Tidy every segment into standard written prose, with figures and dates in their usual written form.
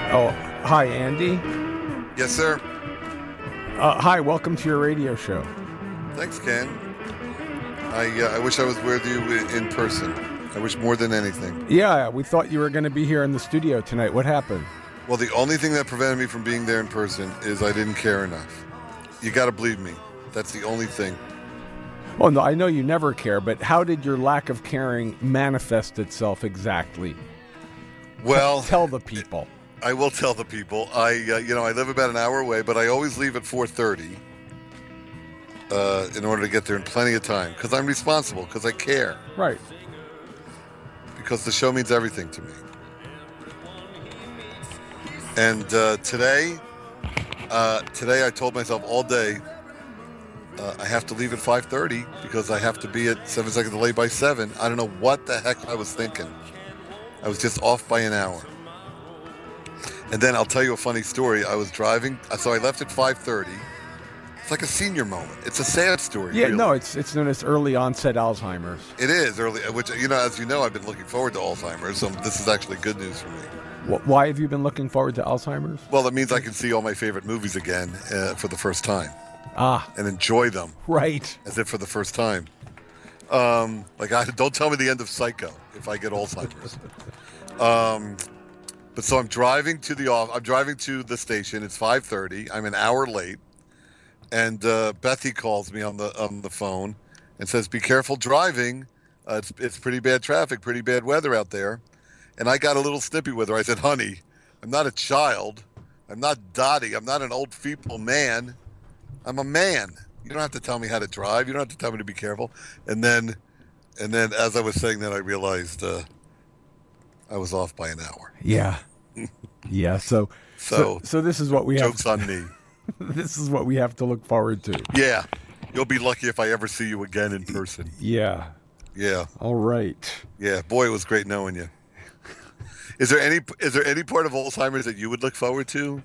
Oh, hi, Andy. Yes, sir. Hi, welcome to your radio show. Thanks, Ken. I wish I was with you in person. I wish more than anything. Yeah, we thought you were going to be here in the studio tonight. What happened? Well, the only thing that prevented me from being there in person is I didn't care enough. You got to believe me. That's the only thing. Oh, no, I know you never care, but how did your lack of caring manifest itself exactly? Well, tell the people. I will tell the people. I live about an hour away, but I always leave at 4:30 in order to get there in plenty of time because I'm responsible, because I care. Right. Because the show means everything to me. And today I told myself all day I have to leave at 5:30 because I have to be at 7 seconds delayed by 7. I don't know what the heck I was thinking. I was just off by an hour. And then I'll tell you a funny story. I was driving, so I left at 5:30. It's like a senior moment. It's a sad story. Yeah, really. No, it's known as early onset Alzheimer's. It is early, which, as you know, I've been looking forward to Alzheimer's, so this is actually good news for me. Why have you been looking forward to Alzheimer's? Well, it means I can see all my favorite movies again for the first time. And enjoy them. Right. As if for the first time. Don't tell me the end of Psycho if I get Alzheimer's. But so I'm driving to the station. It's 5:30. I'm an hour late, and Bethy calls me on the phone and says, "Be careful driving. It's pretty bad traffic, pretty bad weather out there." And I got a little snippy with her. I said, "Honey, I'm not a child. I'm not Dottie. I'm not an old feeble man. I'm a man. You don't have to tell me how to drive. You don't have to tell me to be careful." And then as I was saying that, I realized I was off by an hour. Yeah. Yeah. So this is what we have. Joke's on me. This is what we have to look forward to. Yeah. You'll be lucky if I ever see you again in person. Yeah. Yeah. All right. Yeah. Boy, it was great knowing you. Is there any part of Alzheimer's that you would look forward to?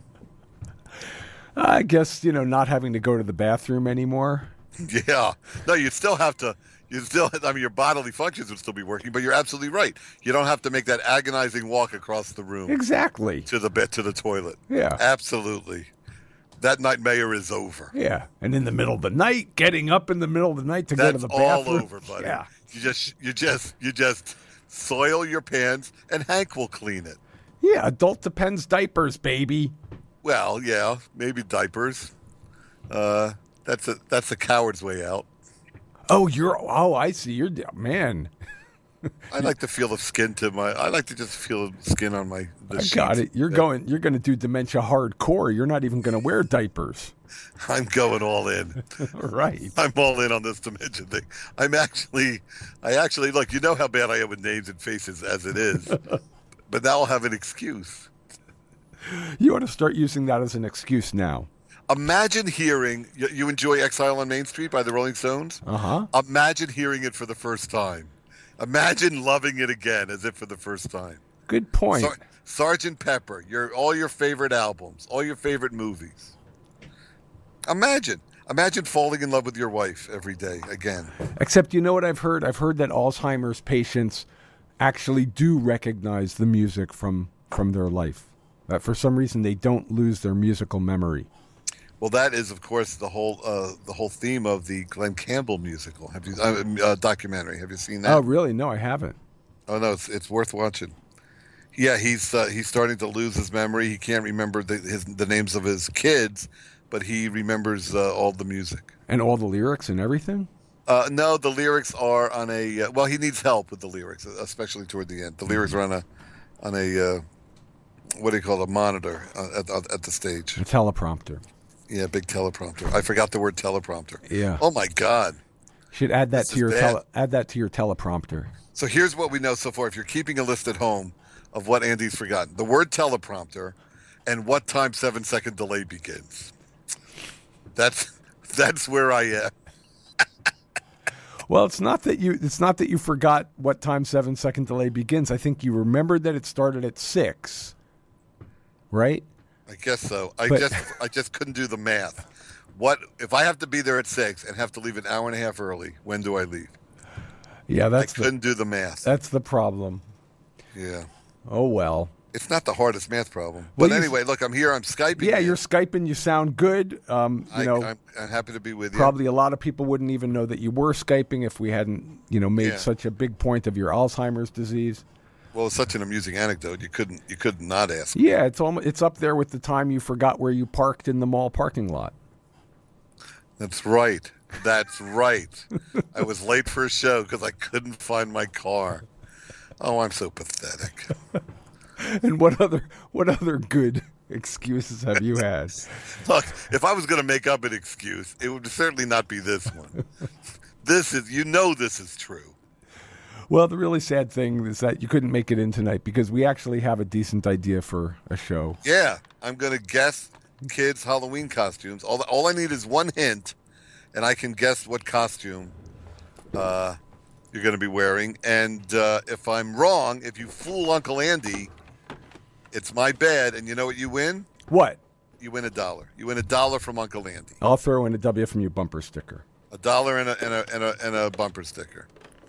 I guess, not having to go to the bathroom anymore. Yeah. No, you'd still have to. Your bodily functions would still be working, but you're absolutely right. You don't have to make that agonizing walk across the room. Exactly. To the toilet. Yeah. Absolutely. That nightmare is over. Yeah. And in the middle of the night, getting up in the middle of the night to go to the bathroom. That's all over, buddy. Yeah. You just soil your pants and Hank will clean it. Yeah, adult depends diapers, baby. Well, yeah, maybe diapers. That's a coward's way out. Oh, I see. Man. I like to feel the skin I like to just feel the skin on my I got it. You're going to do dementia hardcore. You're not even going to wear diapers. I'm going all in. Right. I'm all in on this dementia thing. I actually look, you know how bad I am with names and faces as it is. But now I'll have an excuse. You ought to start using that as an excuse now. Imagine hearing, you enjoy Exile on Main Street by the Rolling Stones? Uh-huh. Imagine hearing it for the first time. Imagine loving it again as if for the first time. Good point. Sgt. Pepper, all your favorite albums, all your favorite movies. Imagine falling in love with your wife every day again. Except, you know what I've heard? I've heard that Alzheimer's patients actually do recognize the music from their life. That for some reason they don't lose their musical memory. Well, that is, of course, the whole theme of the Glenn Campbell musical. Have you documentary? Have you seen that? Oh, really? No, I haven't. Oh no, it's worth watching. Yeah, he's starting to lose his memory. He can't remember the names of his kids, but he remembers all the music and all the lyrics and everything. No, the lyrics are on a. Well, he needs help with the lyrics, especially toward the end. The lyrics are on a what do you call it? A monitor at the stage. A teleprompter. Yeah, big teleprompter. I forgot the word teleprompter. Yeah. Oh my God. You should add that to your teleprompter. So here's what we know so far. If you're keeping a list at home of what Andy's forgotten, the word teleprompter, and what time 7-second delay begins. That's where I am. Well, it's not that you forgot what time 7-second delay begins. I think you remembered that it started at 6. Right? I guess so. I just couldn't do the math. What if I have to be there at 6 and have to leave an hour and a half early? When do I leave? Yeah, I couldn't do the math. That's the problem. Yeah. Oh well. It's not the hardest math problem. Well, But anyway, look, I'm here. I'm Skyping. Yeah, you. you're Skyping. You sound good. I'm happy to be with you. Probably a lot of people wouldn't even know that you were Skyping if we hadn't, made such a big point of your Alzheimer's disease. Well, it's such an amusing anecdote. You couldn't not ask. Yeah, it's up there with the time you forgot where you parked in the mall parking lot. That's right. That's right. I was late for a show because I couldn't find my car. Oh, I'm so pathetic. And what other good excuses have you had? Look, if I was going to make up an excuse, it would certainly not be this one. This is true. Well, the really sad thing is that you couldn't make it in tonight because we actually have a decent idea for a show. Yeah, I'm going to guess kids' Halloween costumes. All I need is one hint, and I can guess what costume you're going to be wearing. And if I'm wrong, if you fool Uncle Andy, it's my bad. And you know what you win? What? You win $1. You win $1 from Uncle Andy. I'll throw in a WFMU bumper sticker. $1 and a bumper sticker.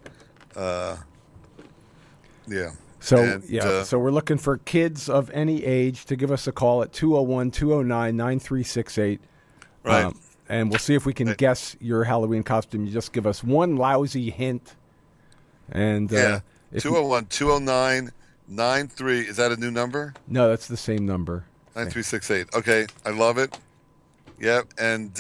Yeah. So we're looking for kids of any age to give us a call at 201-209-9368. Right. And we'll see if we can guess your Halloween costume. You just give us one lousy hint. And 201-209-93. Is that a new number? No, that's the same number. 9368. Okay, I love it. Yep, and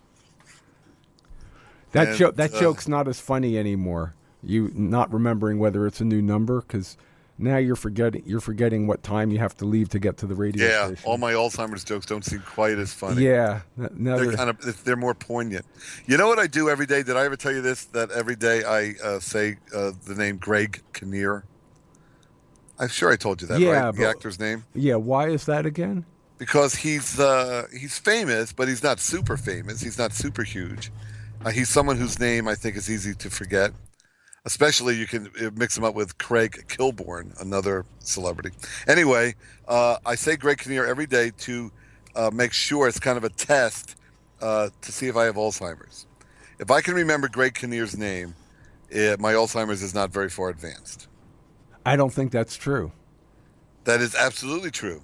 that joke's not as funny anymore. You not remembering whether it's a new number because now you're forgetting what time you have to leave to get to the radio station. Yeah, all my Alzheimer's jokes don't seem quite as funny. Yeah, they're more poignant. You know what I do every day? Did I ever tell you this? That every day I say the name Greg Kinnear. I'm sure I told you that, right? The actor's name. Yeah, why is that again? Because he's famous, but he's not super famous. He's not super huge. He's someone whose name I think is easy to forget. Especially you can mix him up with Craig Kilborn, another celebrity. Anyway, I say Greg Kinnear every day to make sure it's kind of a test to see if I have Alzheimer's. If I can remember Greg Kinnear's name, my Alzheimer's is not very far advanced. I don't think that's true. That is absolutely true.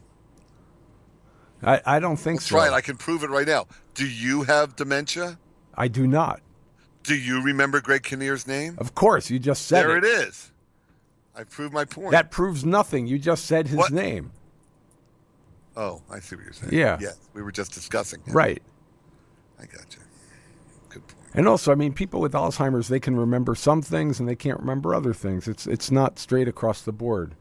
I don't think so. That's right. I can prove it right now. Do you have dementia? I do not. Do you remember Greg Kinnear's name? Of course. You just said There it is. I proved my point. That proves nothing. You just said his name. Oh, I see what you're saying. Yeah. Yeah, we were just discussing him. Right. I got you. Good point. And also, I mean, people with Alzheimer's, they can remember some things and they can't remember other things. It's not straight across the board.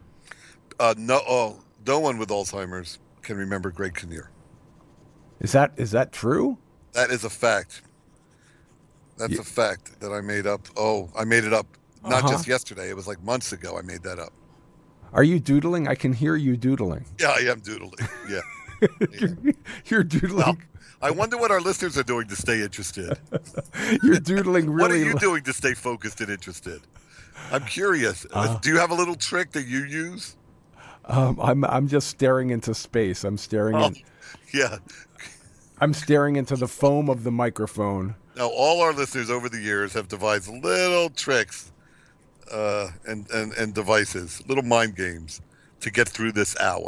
No one with Alzheimer's can remember Greg Kinnear. Is that true? That is a fact. That's a fact that I made up. Oh, I made it up. Not just yesterday. It was like months ago I made that up. Are you doodling? I can hear you doodling. Yeah, I am doodling. Yeah. You're doodling. Well, I wonder what our listeners are doing to stay interested. You're doodling really. What are you doing to stay focused and interested? I'm curious. Do you have a little trick that you use? I'm just staring into space. I'm staring into the foam of the microphone. Now, all our listeners over the years have devised little tricks and devices, little mind games to get through this hour.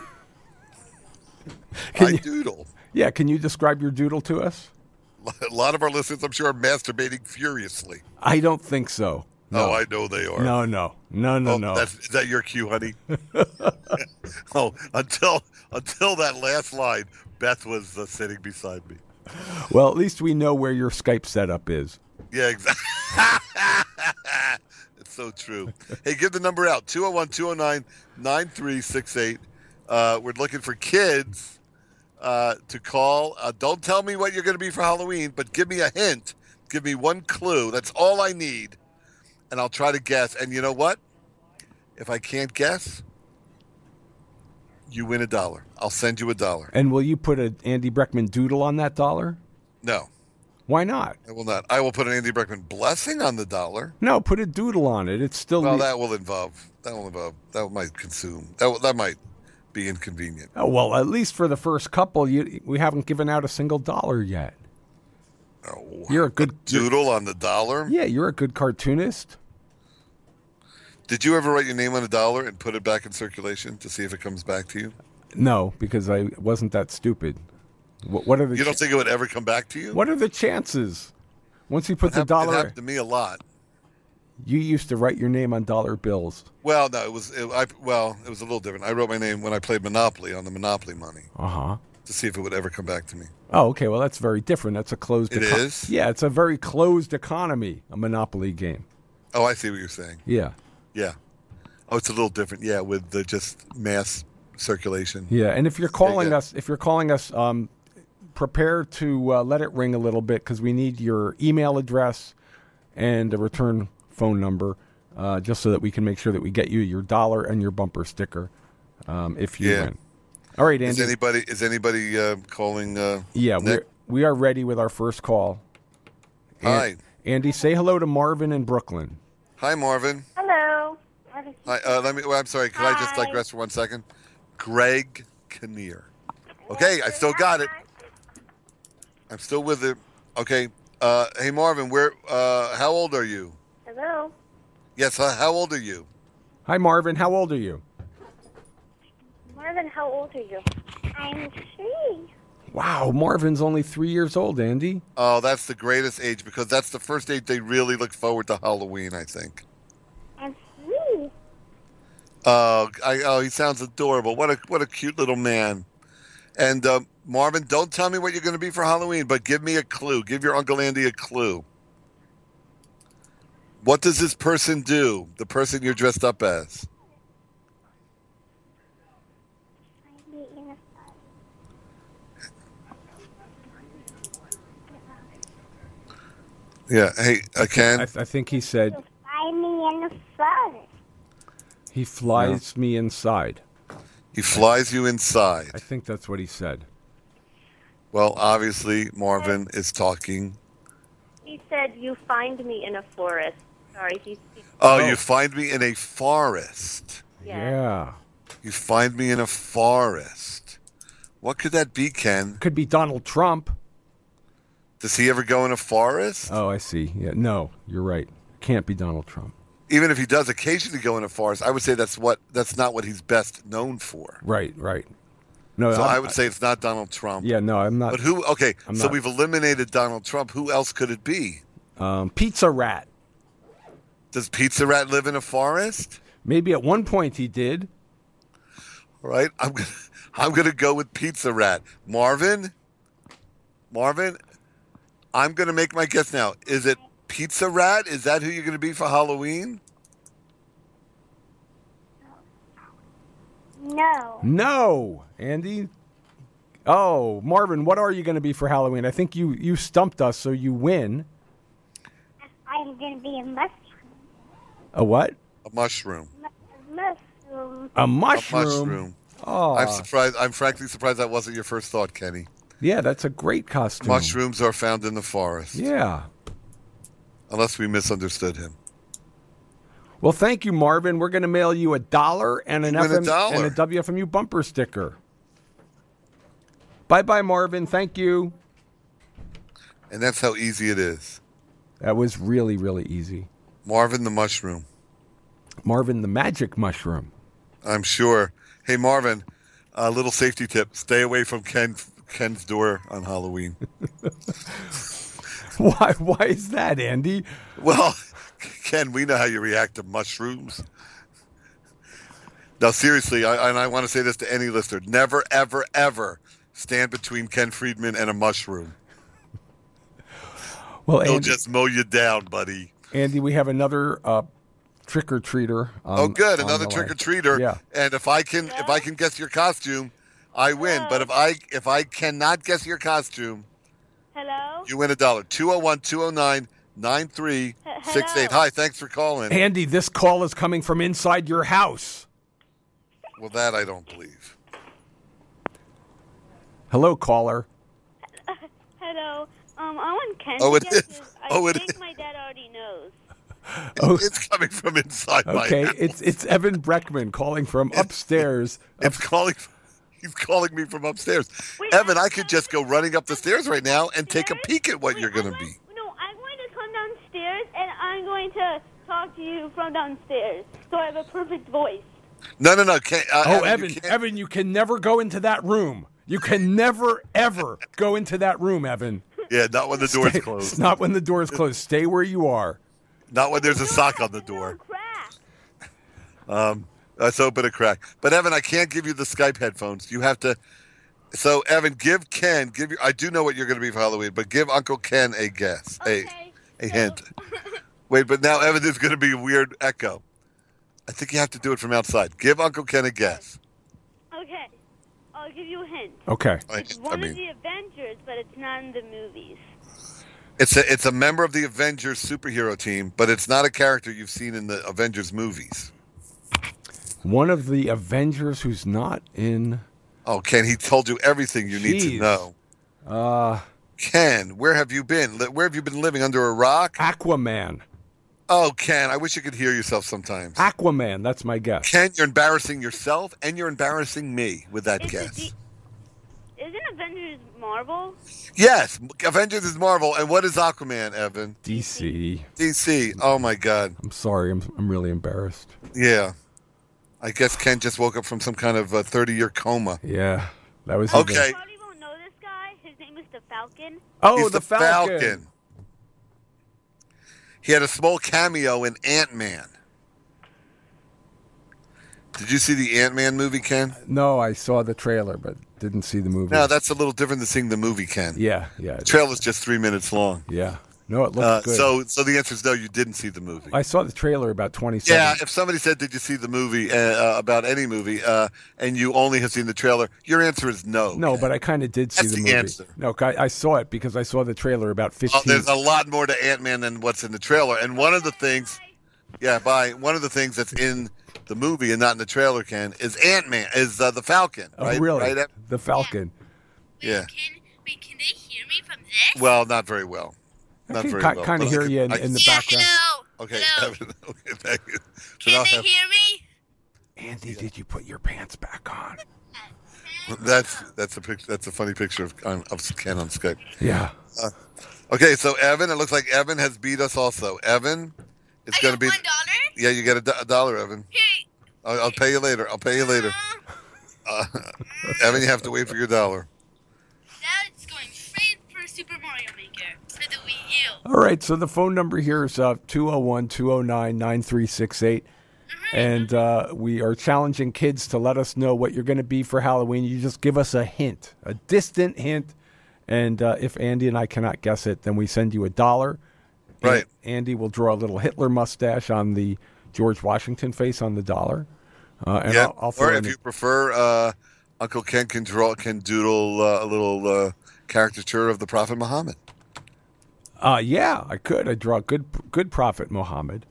Doodle. Yeah, can you describe your doodle to us? A lot of our listeners, I'm sure, are masturbating furiously. I don't think so. No. Oh, I know they are. No. Is that your cue, honey? Oh, until that last line, Beth was sitting beside me. Well, at least we know where your Skype setup is. Yeah, exactly. It's so true. Hey, give the number out, 201-209-9368. We're looking for kids to call. Don't tell me what you're going to be for Halloween, but give me a hint. Give me one clue. That's all I need. And I'll try to guess. And you know what? If I can't guess, you win $1. I'll send you $1. And will you put an Andy Breckman doodle on that $1? No. Why not? I will not. I will put an Andy Breckman blessing on the $1. No, put a doodle on it. It's still... Well, that might consume. That might be inconvenient. Oh, well, at least for the first couple, we haven't given out a single $1 yet. Oh, you're a good doodle on the $1? Yeah, you're a good cartoonist. Did you ever write your name on a dollar and put it back in circulation to see if it comes back to you? No, because I wasn't that stupid. What are the You don't think it would ever come back to you? what are the chances? Once you put It the dollar, happened to me a lot. you used to write your name on dollar bills. Well, no, it was it was a little different. I wrote my name when I played Monopoly on the Monopoly money Uh-huh. to see if it would ever come back to me. Oh, okay. Well, that's very different. That's a closed. It is? Yeah, it's a very closed economy. A Monopoly game. Oh, I see what you're saying. Yeah, Yeah. Oh, it's a little different. Yeah, with the just mass circulation. yeah. And if you're calling us, prepare to let it ring a little bit because we need your email address and a return phone number, just so that we can make sure that we get you your dollar and your bumper sticker if you win. All right, Andy. Is anybody calling? Yeah, Nick? we are ready with our first call. Hi. Andy, say hello to Marvin in Brooklyn. Hi, Marvin. Hello. Hi, I'm sorry. Can I just Hi. digress for 1 second? Greg Kinnear. Okay, I still got it. I'm still with it. Okay. Hey, Marvin, how old are you? Hello. Yes, how old are you? Hi, Marvin. How old are you? Marvin, how old are you? I'm 3. Wow, Marvin's only 3 years old, Andy. Oh, that's the greatest age because that's the first age they really look forward to Halloween, I think. I'm 3. He sounds adorable. What a cute little man. And Marvin, don't tell me what you're going to be for Halloween, but give me a clue. Give your Uncle Andy a clue. What does this person do? The person you're dressed up as? Yeah. Hey, Ken. I think he said Find me in the forest. he flies me inside. He flies you inside. I think that's what he said. Well, obviously, Marvin is talking. He said, "You find me in a forest." Sorry, he's. Oh, you find me in a forest. Yeah. You find me in a forest. What could that be, Ken? Could be Donald Trump. Does he ever go in a forest? Oh, I see. Yeah, no, you're right. Can't be Donald Trump. Even if he does occasionally go in a forest, I would say that's not what he's best known for. Right. No, So I would say it's not Donald Trump. Yeah, no, I'm not. But who? Okay, I'm so not. we've eliminated Donald Trump. Who else could it be? Pizza Rat. Does Pizza Rat live in a forest? Maybe at one point he did. All right, I'm gonna go with Pizza Rat. Marvin, I'm gonna make my guess now. Is it Pizza Rat? Is that who you're gonna be for Halloween? No. No, Andy. Oh, Marvin, what are you going to be for Halloween? I think you stumped us, so you win. I'm going to be a mushroom. A what? A mushroom. Mushroom. A A mushroom. mushroom. Oh, I'm surprised. I'm frankly surprised that wasn't your first thought, Kenny. yeah, that's a great costume. Mushrooms are found in the forest. Yeah. Unless we misunderstood him. Well, thank you, Marvin. We're going to mail you $1 and an You win FM $1. and a WFMU bumper sticker. Bye, Marvin. Thank you. And that's how easy it is. That was really, really easy. Marvin the mushroom. Marvin, the magic mushroom. I'm sure. Hey, Marvin, a little safety tip. Stay away from Ken's door on Halloween. Why is that, Andy? Well, Ken, we know how you react to mushrooms. Now, seriously, I want to say this to any listener. Never, ever, ever stand between Ken Friedman and a mushroom. Well, He'll Andy, just mow you down, buddy. Andy, we have another trick-or-treater. Oh, good. on Another the line. trick-or-treater. Yeah. And if I can guess your costume, I win. But if I cannot guess your costume, Hello. you win $1. 201-209-9368. Hello. Hi, thanks for calling. Andy, this call is coming from inside your house. Well, that I don't believe. Hello, caller. Hello. I want Ken Oh, to it guess is. this. Oh, I it think is. my dad already knows. Oh, It's coming from inside my okay. house. It's Evan Breckman calling from upstairs. It's calling. He's calling me from upstairs. Wait, Evan, I I'm could just go running up the stairs right now and take a Upstairs? peek at what Wait, you're going to be. No, I'm going to come downstairs and I'm going to talk to you from downstairs, so I have a perfect voice. No. Evan, you can never go into that room. You can never, ever go into that room, Evan. Yeah, not when the door's closed. Not when the door is closed. Stay where you are. Not when there's a sock on the door. Crack. Let's open a crack. But Evan, I can't give you the Skype headphones. You have to. So Evan, give Ken. I do know what you're going to be for Halloween, but give Uncle Ken a guess, Okay. a hint. Wait, but now Evan, there's going to be a weird echo. I think you have to do it from outside. Give Uncle Ken a guess. Okay. I'll give you a hint. Okay. It's one of the Avengers, but it's not in the movies. It's a member of the Avengers superhero team, but it's not a character you've seen in the Avengers movies. One of the Avengers who's not in. Oh, Ken, he told you everything you need to know. Ken, where have you been? Where have you been living? Under a rock? Aquaman. Oh, Ken, I wish you could hear yourself sometimes. Aquaman, that's my guess. Ken, you're embarrassing yourself, and you're embarrassing me with that guess. Isn't Avengers Marvel? Yes, Avengers is Marvel, and what is Aquaman, Evan? DC. DC. Oh my God. I'm sorry, I'm really embarrassed. Yeah, I guess Ken just woke up from some kind of 30-year coma. Yeah, that was Okay. You probably won't know this guy. His name is the Falcon. Oh, He's the Falcon. He had a small cameo in Ant-Man. Did you see the Ant-Man movie, Ken? No, I saw the trailer, but didn't see the movie. No, that's a little different than seeing the movie, Ken. Yeah. The trailer's just 3 minutes long. Yeah. No, it looks good. So the answer is no, you didn't see the movie. I saw the trailer about 20 Yeah, seconds. if somebody said, did you see the movie, about any movie, and you only have seen the trailer, your answer is no. No, Ken. but I kind of did see That's the the movie. answer. No, I saw it because I saw the trailer about 15. Oh, there's a lot more to Ant-Man than what's in the trailer. And one of the things, one of the things that's in the movie and not in the trailer, Ken, is Ant-Man, is the Falcon. Right? Oh, really? Right? The Falcon. Yeah. Can they hear me from this? Well, not very well. I can kind of hear you in the background. Hello. Okay, Hello. Evan, okay, thank you. Can they hear me? Andy, did you put your pants back on? That's a picture. That's a funny picture of Ken on Skype. Yeah. Okay, so Evan, it looks like Evan has beat us also. Evan, it's going to be $1. Yeah, you get a dollar, Evan. Hey. I'll pay you later. Evan, you have to wait for your dollar. Now it's going straight for Super Mario Maker for the Wii U. All right, so the phone number here is 201-209-9368. And we are challenging kids to let us know what you're going to be for Halloween. You just give us a hint, a distant hint. And if Andy and I cannot guess it, then we send you $1. Right. Andy will draw a little Hitler mustache on the George Washington face on the dollar. And Yeah. I'll throw Or in if you prefer, Uncle Ken can doodle a little caricature of the Prophet Muhammad. yeah, I could. I draw good Prophet Muhammad.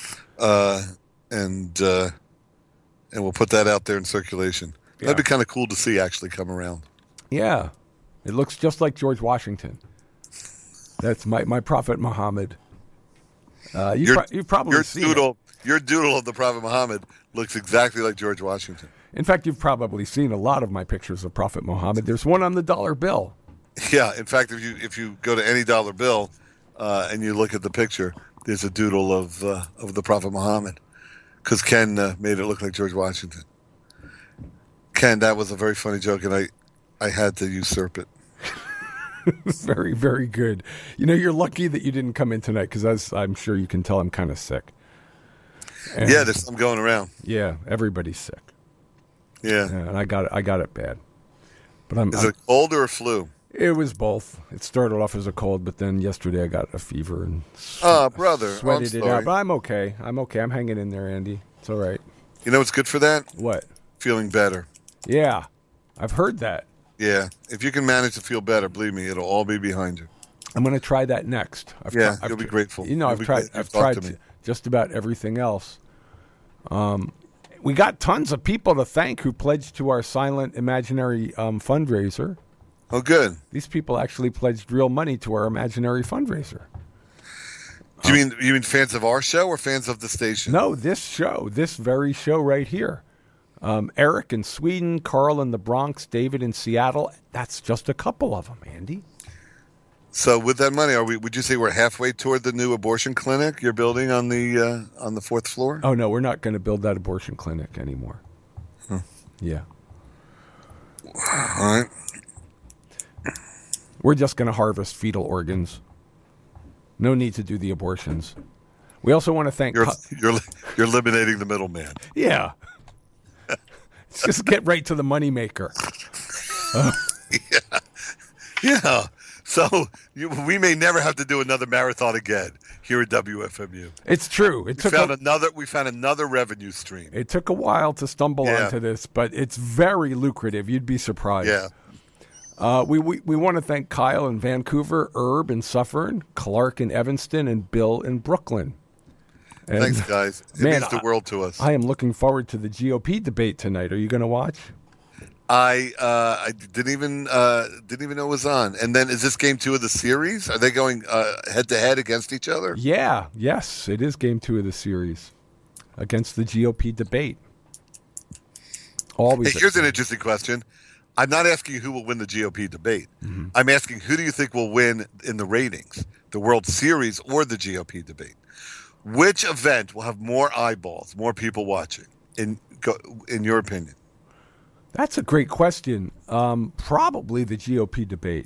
And we'll put that out there in circulation. Yeah. That'd be kind of cool to see actually come around. Yeah, it looks just like George Washington. That's my Prophet Muhammad. You've probably seen it. Your doodle of the Prophet Muhammad looks exactly like George Washington. In fact, you've probably seen a lot of my pictures of Prophet Muhammad. There's one on the dollar bill. Yeah, in fact, if you go to any dollar bill and you look at the picture, there's a doodle of the Prophet Muhammad, because Ken made it look like George Washington. Ken, that was a very funny joke, and I had to usurp it. Very, very good. You know, you're lucky that you didn't come in tonight because, as I'm sure you can tell, I'm kind of sick. And Yeah, there's some going around. yeah, everybody's sick. Yeah. And I got it bad. But Is it a cold or a flu? It was both. It started off as a cold, but then yesterday I got a fever and Brother, I'm sweated it sorry. out. But I'm okay. I'm hanging in there, Andy. It's all right. You know what's good for that? What? Feeling better. Yeah, I've heard that. Yeah. If you can manage to feel better, believe me, it'll all be behind you. I'm going to try that next. You'll be grateful. You know, You'll I've be tried. glad you I've talked to tried me. just about everything else. We got tons of people to thank who pledged to our silent imaginary fundraiser. Oh, good. These people actually pledged real money to our imaginary fundraiser. Do you mean fans of our show or fans of the station? No, this very show right here. Eric in Sweden, Carl in the Bronx, David in Seattle. That's just a couple of them, Andy. So with that money, would you say we're halfway toward the new abortion clinic you're building on the fourth floor? Oh, no, we're not going to build that abortion clinic anymore. Yeah. All right. We're just going to harvest fetal organs. No need to do the abortions. We also want to thank... You're eliminating the middleman. Yeah. Let's just get right to the moneymaker. Yeah. So we may never have to do another marathon again here at WFMU. It's true. We found another revenue stream. It took a while to stumble onto this, but it's very lucrative. You'd be surprised. Yeah. We want to thank Kyle in Vancouver, Herb in Suffern, Clark in Evanston, and Bill in Brooklyn. And thanks, guys. It means the world to us. I am looking forward to the GOP debate tonight. Are you going to watch? I didn't even know it was on. And then is this game 2 of the series? Are they going head to head against each other? Yeah. Yes, it is game 2 of the series against the GOP debate. Always. Hey, here's an interesting question. I'm not asking you who will win the GOP debate. Mm-hmm. I'm asking who do you think will win in the ratings, the World Series or the GOP debate? Which event will have more eyeballs, more people watching, in your opinion? That's a great question. Probably the GOP debate.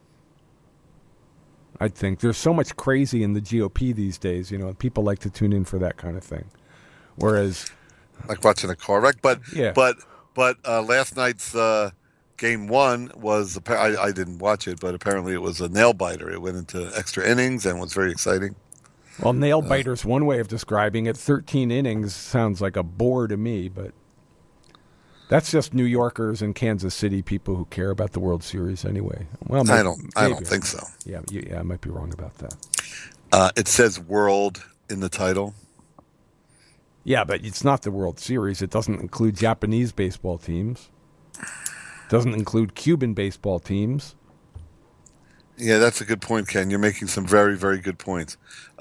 I think there's so much crazy in the GOP these days. You know, people like to tune in for that kind of thing. Whereas, like watching a car wreck. But yeah. But last night's game 1 was I didn't watch it, but apparently it was a nail biter. It went into extra innings and was very exciting. Well, nail biter's one way of describing it. 13 innings sounds like a bore to me, but. That's just New Yorkers and Kansas City people who care about the World Series anyway. Well, I don't think so. Yeah, I might be wrong about that. It says "World" in the title. Yeah, but it's not the World Series. It doesn't include Japanese baseball teams. Doesn't include Cuban baseball teams. Yeah, that's a good point, Ken. You're making some very, very good points.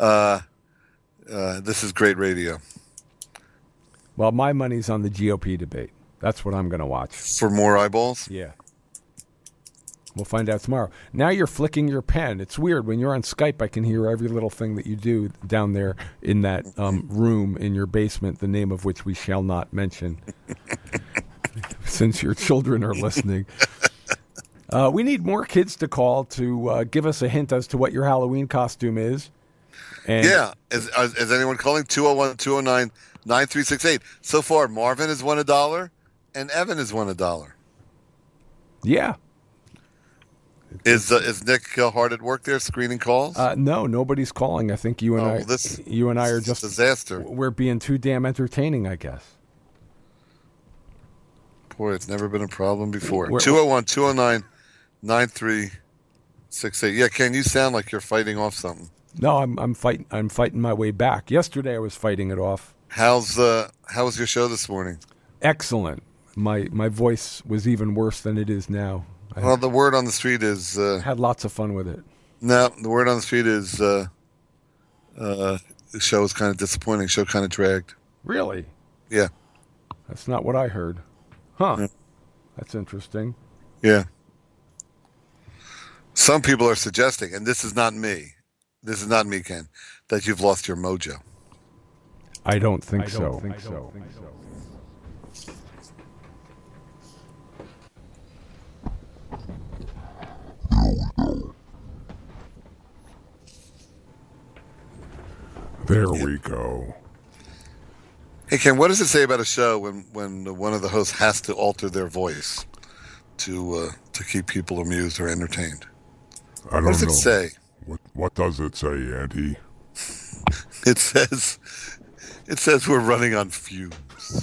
This is great radio. Well, my money's on the GOP debate. That's what I'm going to watch. For more eyeballs? Yeah. We'll find out tomorrow. Now you're flicking your pen. It's weird. When you're on Skype, I can hear every little thing that you do down there in that room in your basement, the name of which we shall not mention, since your children are listening. We need more kids to call to give us a hint as to what your Halloween costume is. And yeah. Is anyone calling? 201-209-9368. So far, Marvin has won $1. And Evan has won $1. Yeah. Is Nick hard at work there screening calls? No, nobody's calling. I think you and I are just disaster. We're being too damn entertaining, I guess. Boy, it's never been a problem before. 201-209-9368. Yeah, Ken, you sound like you're fighting off something. No, I'm fighting my way back. Yesterday I was fighting it off. How was your show this morning? Excellent. My voice was even worse than it is now. Well, the word on the street is... had lots of fun with it. No, the word on the street is the show was kind of disappointing. Show kind of dragged. Really? Yeah. That's not what I heard. Huh. Yeah. That's interesting. Yeah. Some people are suggesting, and this is not me, Ken, that you've lost your mojo. I don't think so. There we go. Hey, Ken, what does it say about a show when one of the hosts has to alter their voice to keep people amused or entertained? I don't know. What does it say? What does it say, Andy? It says we're running on fumes.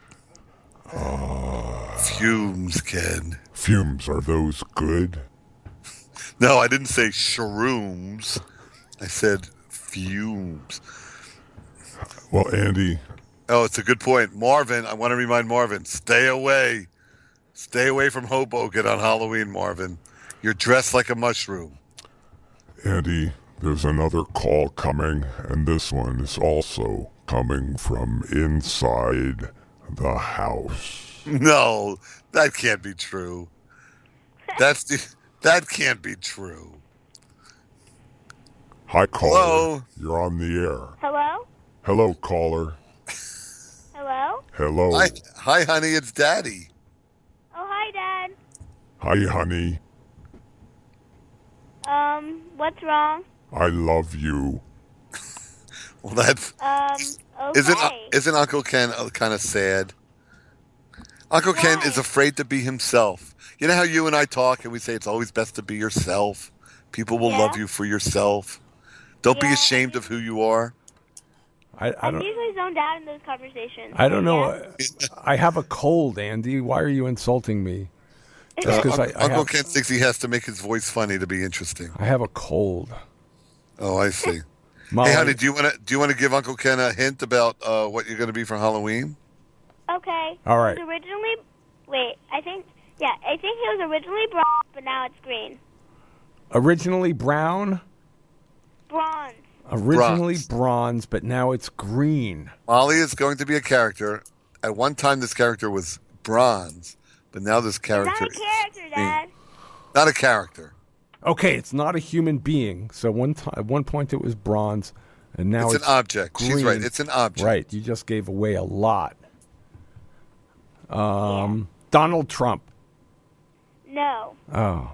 Fumes, Ken. Fumes, are those good? No, I didn't say shrooms. I said fumes. Well, Andy. Oh, it's a good point. Marvin, I want to remind Marvin, stay away. Stay away from Hoboken on Halloween, Marvin. You're dressed like a mushroom. Andy, there's another call coming, and this one is also coming from inside the house. No, that can't be true. That can't be true. Hi, caller. Hello? You're on the air. Hello? Hello, caller. Hello? Hello. Hi, honey, it's Daddy. Oh, hi, Dad. Hi, honey. What's wrong? I love you. Well, that's Okay. isn't Uncle Ken kind of sad? Uncle Ken is afraid to be himself. You know how you and I talk and we say it's always best to be yourself. People will love you for yourself. Don't be ashamed of who you are. I I'm don't. usually zoned out in those conversations. I don't know. Yeah? I have a cold, Andy. Why are you insulting me? Just because Uncle Ken thinks he has to make his voice funny to be interesting. I have a cold. Oh, I see. Molly, Hey, honey, do you want to give Uncle Ken a hint about what you're going to be for Halloween? Okay. All right. It was originally, I think it was originally bronze, but now it's green. originally brown. Bronze. Originally bronze, but now it's green. Molly is going to be a character. At one time, this character was bronze, but now this character Not a character, is Dad. not a character. Okay, it's not a human being. So at one point it was bronze, and now It's an object. green. She's right. It's an object. Right. You just gave away a lot. Donald Trump. No. Oh.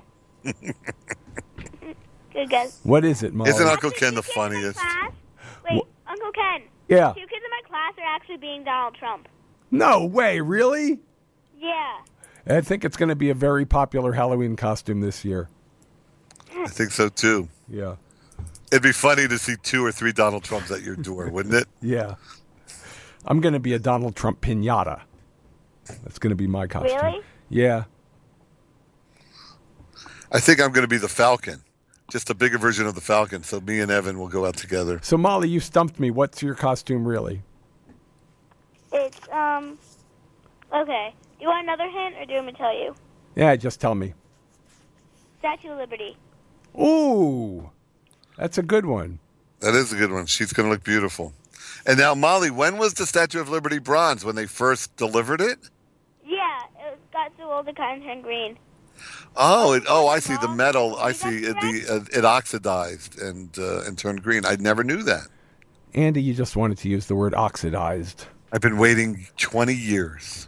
Good guess. What is it, Molly? Isn't Uncle Ken the Two kids in my funniest? class- Wait, Uncle Ken. Yeah. 2 kids in my class are actually being Donald Trump. No way, really? Yeah. I think it's going to be a very popular Halloween costume this year. I think so too. Yeah. It'd be funny to see 2 or 3 Donald Trumps at your door, wouldn't it? Yeah. I'm going to be a Donald Trump piñata. That's going to be my costume. Really? Yeah. I think I'm going to be the Falcon, just a bigger version of the Falcon. So me and Evan will go out together. So, Molly, you stumped me. What's your costume really? It's, okay. Do you want another hint, or do you want me to tell you? Yeah, just tell me. Statue of Liberty. Ooh. That's a good one. That is a good one. She's going to look beautiful. And now, Molly, when was the Statue of Liberty bronze? When they first delivered it? Yeah, it got so old it kind of turned green. Oh, I see the metal. I see it oxidized and turned green. I never knew that. Andy, you just wanted to use the word oxidized. I've been waiting 20 years.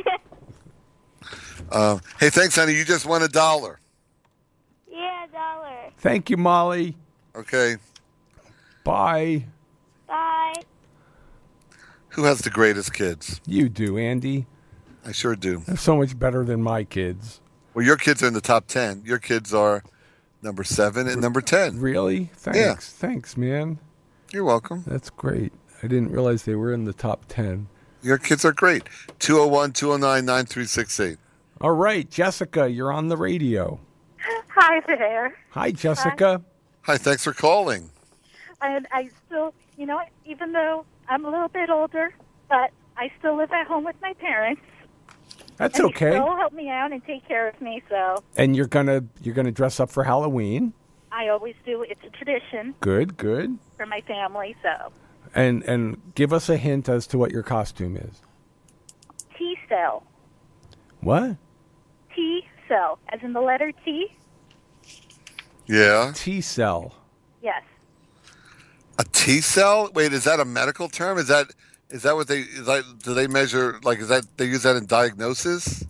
Hey, thanks, honey. You just won $1. Yeah, $1. Thank you, Molly. Okay. Bye. Bye. Who has the greatest kids? You do, Andy. I sure do. They're so much better than my kids. Well, your kids are in the top 10. Your kids are number 7 and number 10. Really? Thanks. Yeah. Thanks, man. You're welcome. That's great. I didn't realize they were in the top 10. Your kids are great. 201-209-9368. All right, Jessica, you're on the radio. Hi there. Hi, Jessica. Hi, thanks for calling. And I still, even though I'm a little bit older, but I still live at home with my parents. That's and okay. They still help me out and take care of me, so And you're gonna dress up for Halloween. I always do. It's a tradition Good, good. for my family, so. And give us a hint as to what your costume is. T-cell. What? T-cell, as in the letter T? Yeah. T-cell. Yes. A T cell? Wait, is that a medical term? Is that what they do they measure, like, is that they use that in diagnosis?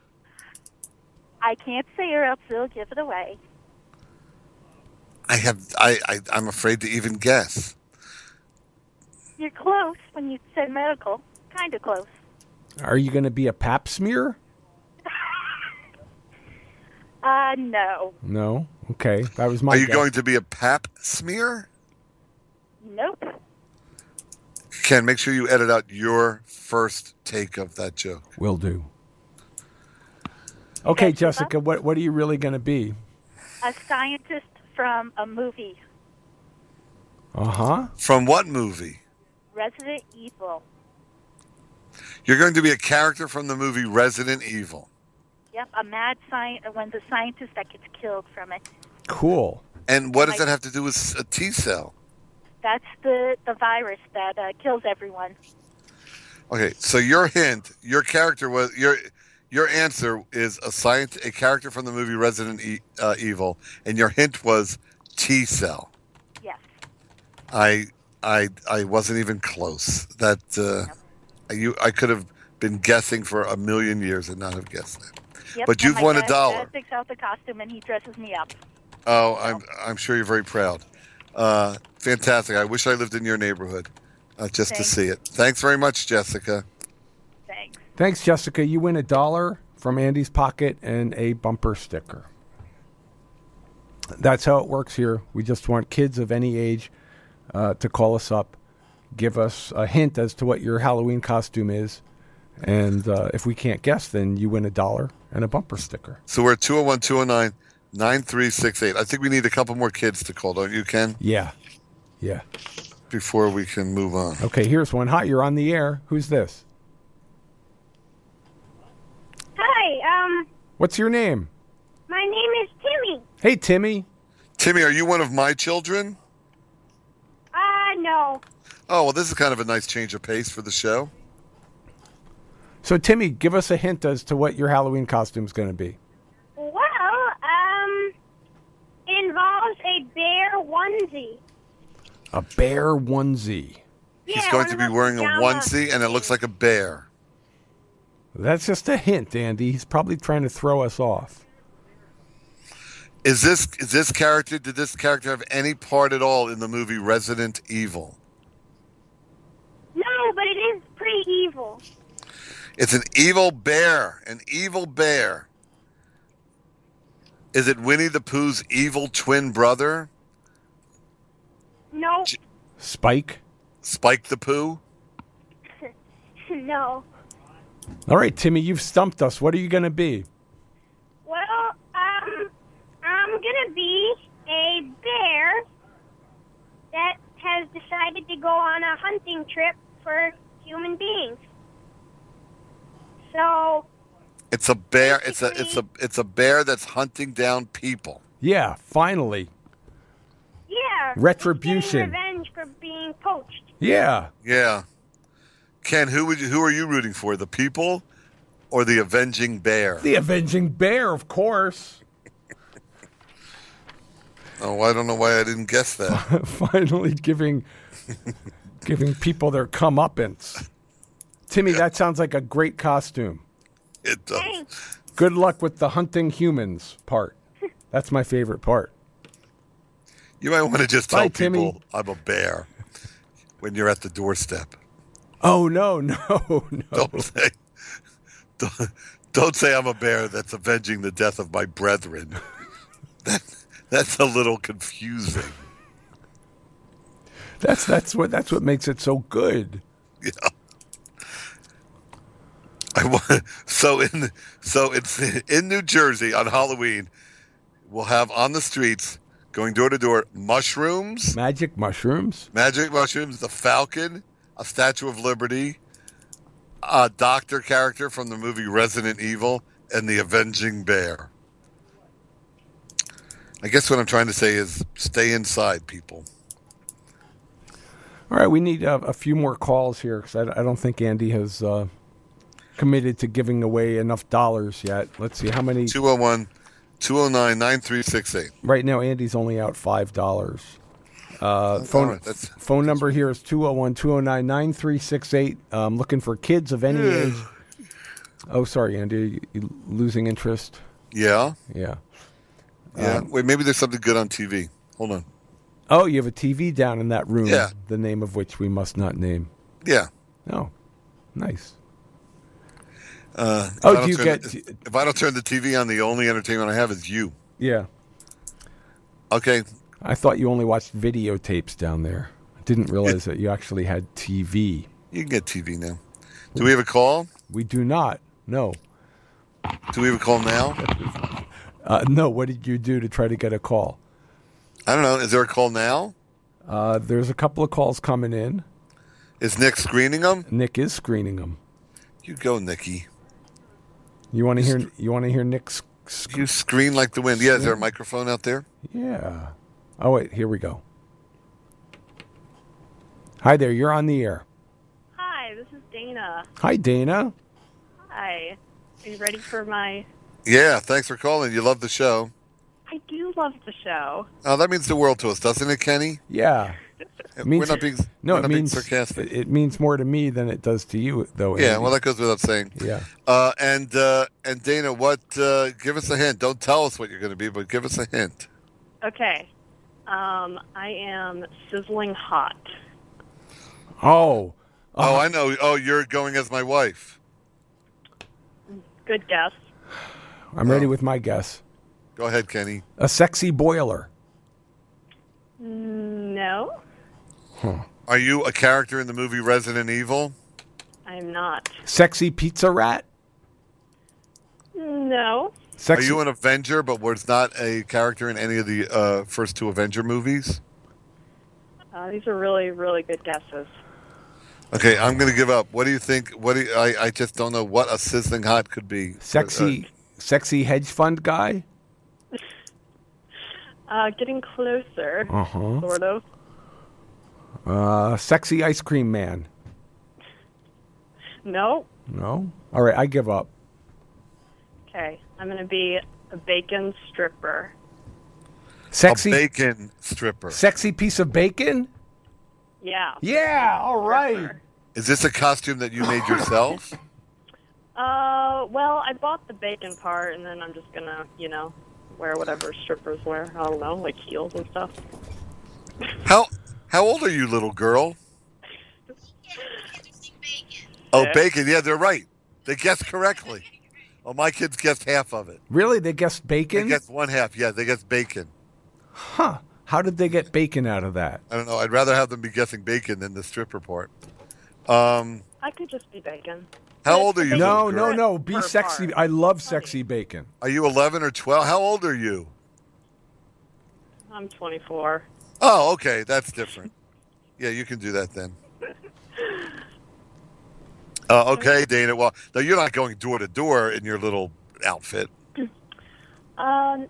I can't say or else they'll give it away. I'm afraid to even guess. You're close when you said medical. Kind of close. Are you going to be a pap smear? No. No. Okay, that was my Are you guess. going to be a pap smear? Nope. Ken, make sure you edit out your first take of that joke. Will do. Okay, Jessica, what are you really going to be? A scientist from a movie, Uh-huh. From what movie? Resident Evil. You're going to be a character from the movie Resident Evil. Yep, a mad scientist, one of the scientists that gets killed from it. Cool. And what does that have to do with a T cell? That's the virus that kills everyone. Okay, so your hint, your character was your answer is a character from the movie Resident Evil, and your hint was T cell. Yes. I wasn't even close. That I could have been guessing for a million years and not have guessed that. Yep, But and you've my won dad $1. picks out the costume and he dresses me up. Oh, I'm sure you're very proud. Fantastic. I wish I lived in your neighborhood just to Thanks. see it. Thanks very much, Jessica. Thanks. Thanks, Jessica. You win $1 from Andy's pocket and a bumper sticker. That's how it works here. We just want kids of any age to call us up, give us a hint as to what your Halloween costume is, and if we can't guess, then you win $1 and a bumper sticker. So we're at 201-209-9368. I think we need a couple more kids to call, don't you, Ken? Yeah. Before we can move on. Okay, here's one. Hi, you're on the air. Who's this? Hi, What's your name? my name is Timmy. Hey, Timmy. Timmy, are you one of my children? No. Oh, well, this is kind of a nice change of pace for the show. So, Timmy, give us a hint as to what your Halloween costume's going to be. Well, it involves a bear onesie. A bear onesie. He's Yeah, going one to of be those wearing a pajama onesie, and it looks like a bear. That's just a hint, Andy. He's probably trying to throw us off. Is this character? Did this character have any part at all in the movie Resident Evil? No, but it is pretty evil. It's an evil bear. An evil bear. Is it Winnie the Pooh's evil twin brother, No. Spike? Spike the Pooh? No. All right, Timmy, you've stumped us. What are you going to be? Well, I'm gonna be a bear that has decided to go on a hunting trip for human beings. So, It's a bear. It's a bear that's hunting down people. Yeah, finally. yeah. Retribution. It's getting revenge for being poached. Yeah. Yeah. Ken, who are you rooting for? The people or the avenging bear? The avenging bear, of course. Oh, I don't know why I didn't guess that. Finally giving people their comeuppance. Timmy, that sounds like a great costume. It does. Thanks. Good luck with the hunting humans part. That's my favorite part. You might want to just tell Bye, people Timmy. I'm a bear when you're at the doorstep. Oh, no. Don't say I'm a bear that's avenging the death of my brethren. That's a little confusing. That's what makes it so good. Yeah. So it's in New Jersey on Halloween. We'll have on the streets, going door to door, mushrooms, Magic mushrooms. the Falcon, a Statue of Liberty, a doctor character from the movie Resident Evil, and the Avenging Bear. I guess what I'm trying to say is stay inside, people. All right, we need a few more calls here because I don't think Andy has committed to giving away enough dollars yet. Let's see how many. 201-209-9368. Right now, Andy's only out $5. All right, Phone number here is 201-209-9368. Looking for kids of any age. Oh, sorry, Andy. You losing interest? Yeah. Yeah. Wait, maybe there's something good on TV. Hold on. Oh, you have a TV down in that room, Yeah. the name of which we must not name. Yeah. Oh, nice. If Do you get... If I don't turn the TV on, the only entertainment I have is you. Yeah. Okay. I thought you only watched videotapes down there. I didn't realize that you actually had TV. You can get TV now. Do we have a call? We do not. No. Do we have a call now? No, what did you do to try to get a call? I don't know. Is there a call now? There's a couple of calls coming in. Is Nick screening them? Nick is screening them. You go, Nicky. You want to hear Nick's... You screen like the wind. Yeah, is there a microphone out there? Yeah. Oh, wait, here we go. Hi there, you're on the air. Hi, this is Dana. Hi, Dana. Hi. Are you ready for my... Yeah, thanks for calling. You love the show. I do love the show. Oh, that means the world to us, doesn't it, Kenny? Yeah. We're not being sarcastic. it means more to me than it does to you, though. Yeah, Andy. well, that goes without saying. Yeah. And Dana, what? Give us a hint. Don't tell us what you're going to be, but give us a hint. Okay. I am sizzling hot. Oh. I know. Oh, you're going as my wife. Good guess. I'm ready with my guess. Go ahead, Kenny. A sexy boiler. No, Huh. Are you a character in the movie Resident Evil? I'm not. Sexy pizza rat. No. Sexy. Are you an Avenger, but was not a character in any of the first two Avenger movies? These are really, really good guesses. Okay, I'm going to give up. What do you think? I just don't know what a sizzling hot could be. Sexy hedge fund guy. Getting closer. Uh-huh. Sort of. Sexy ice cream man. No. No? All right, I give up. Okay, I'm going to be a bacon stripper. Sexy A bacon stripper. Sexy piece of bacon? Yeah. Yeah, all right. Is this a costume that you made yourself? Well, I bought the bacon part, and then I'm just going to, wear whatever strippers wear. I don't know, like heels and stuff. How old are you, little girl? Oh, bacon. Yeah, they're right. They guessed correctly. Oh, my kids guessed half of it. Really? They guessed bacon? They guessed one half. Yeah, they guessed bacon. Huh. How did they get bacon out of that? I don't know. I'd rather have them be guessing bacon than the stripper part. I could just be bacon. How old are you? No. Be sexy. part. I love sexy bacon. Are you 11 or 12? How old are you? I'm 24. Oh, okay. That's different. Yeah, you can do that then. Okay, Dana. Well, no, you're not going door to door in your little outfit. No.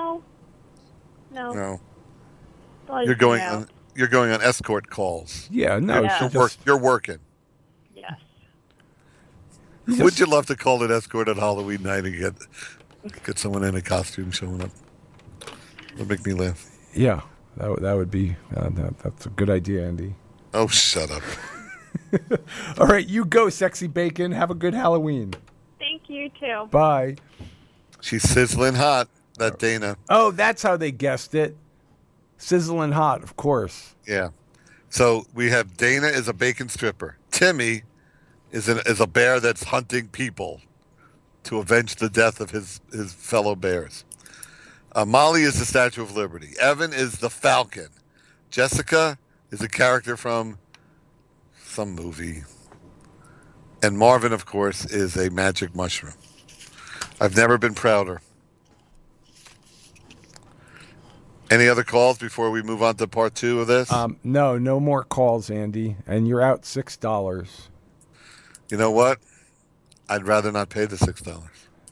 No. Well, You're going yeah. on. You're going on escort calls. Yeah, no. Yeah. You're working. Yes. Would you love to call it escort on Halloween night and get someone in a costume showing up? That'd make me laugh. Yeah, that would be that's a good idea, Andy. Oh, shut up. All right, you go, sexy bacon. Have a good Halloween. Thank you, too. Bye. She's sizzling hot, that Dana. Oh, that's how they guessed it. Sizzling hot, of course. Yeah. So we have Dana is a bacon stripper. Timmy is a bear that's hunting people to avenge the death of his fellow bears. Molly is the Statue of Liberty. Evan is the Falcon. Jessica is a character from some movie. And Marvin, of course, is a magic mushroom. I've never been prouder. Any other calls before we move on to part 2 of this? No more calls, Andy. And you're out $6. You know what? I'd rather not pay the $6.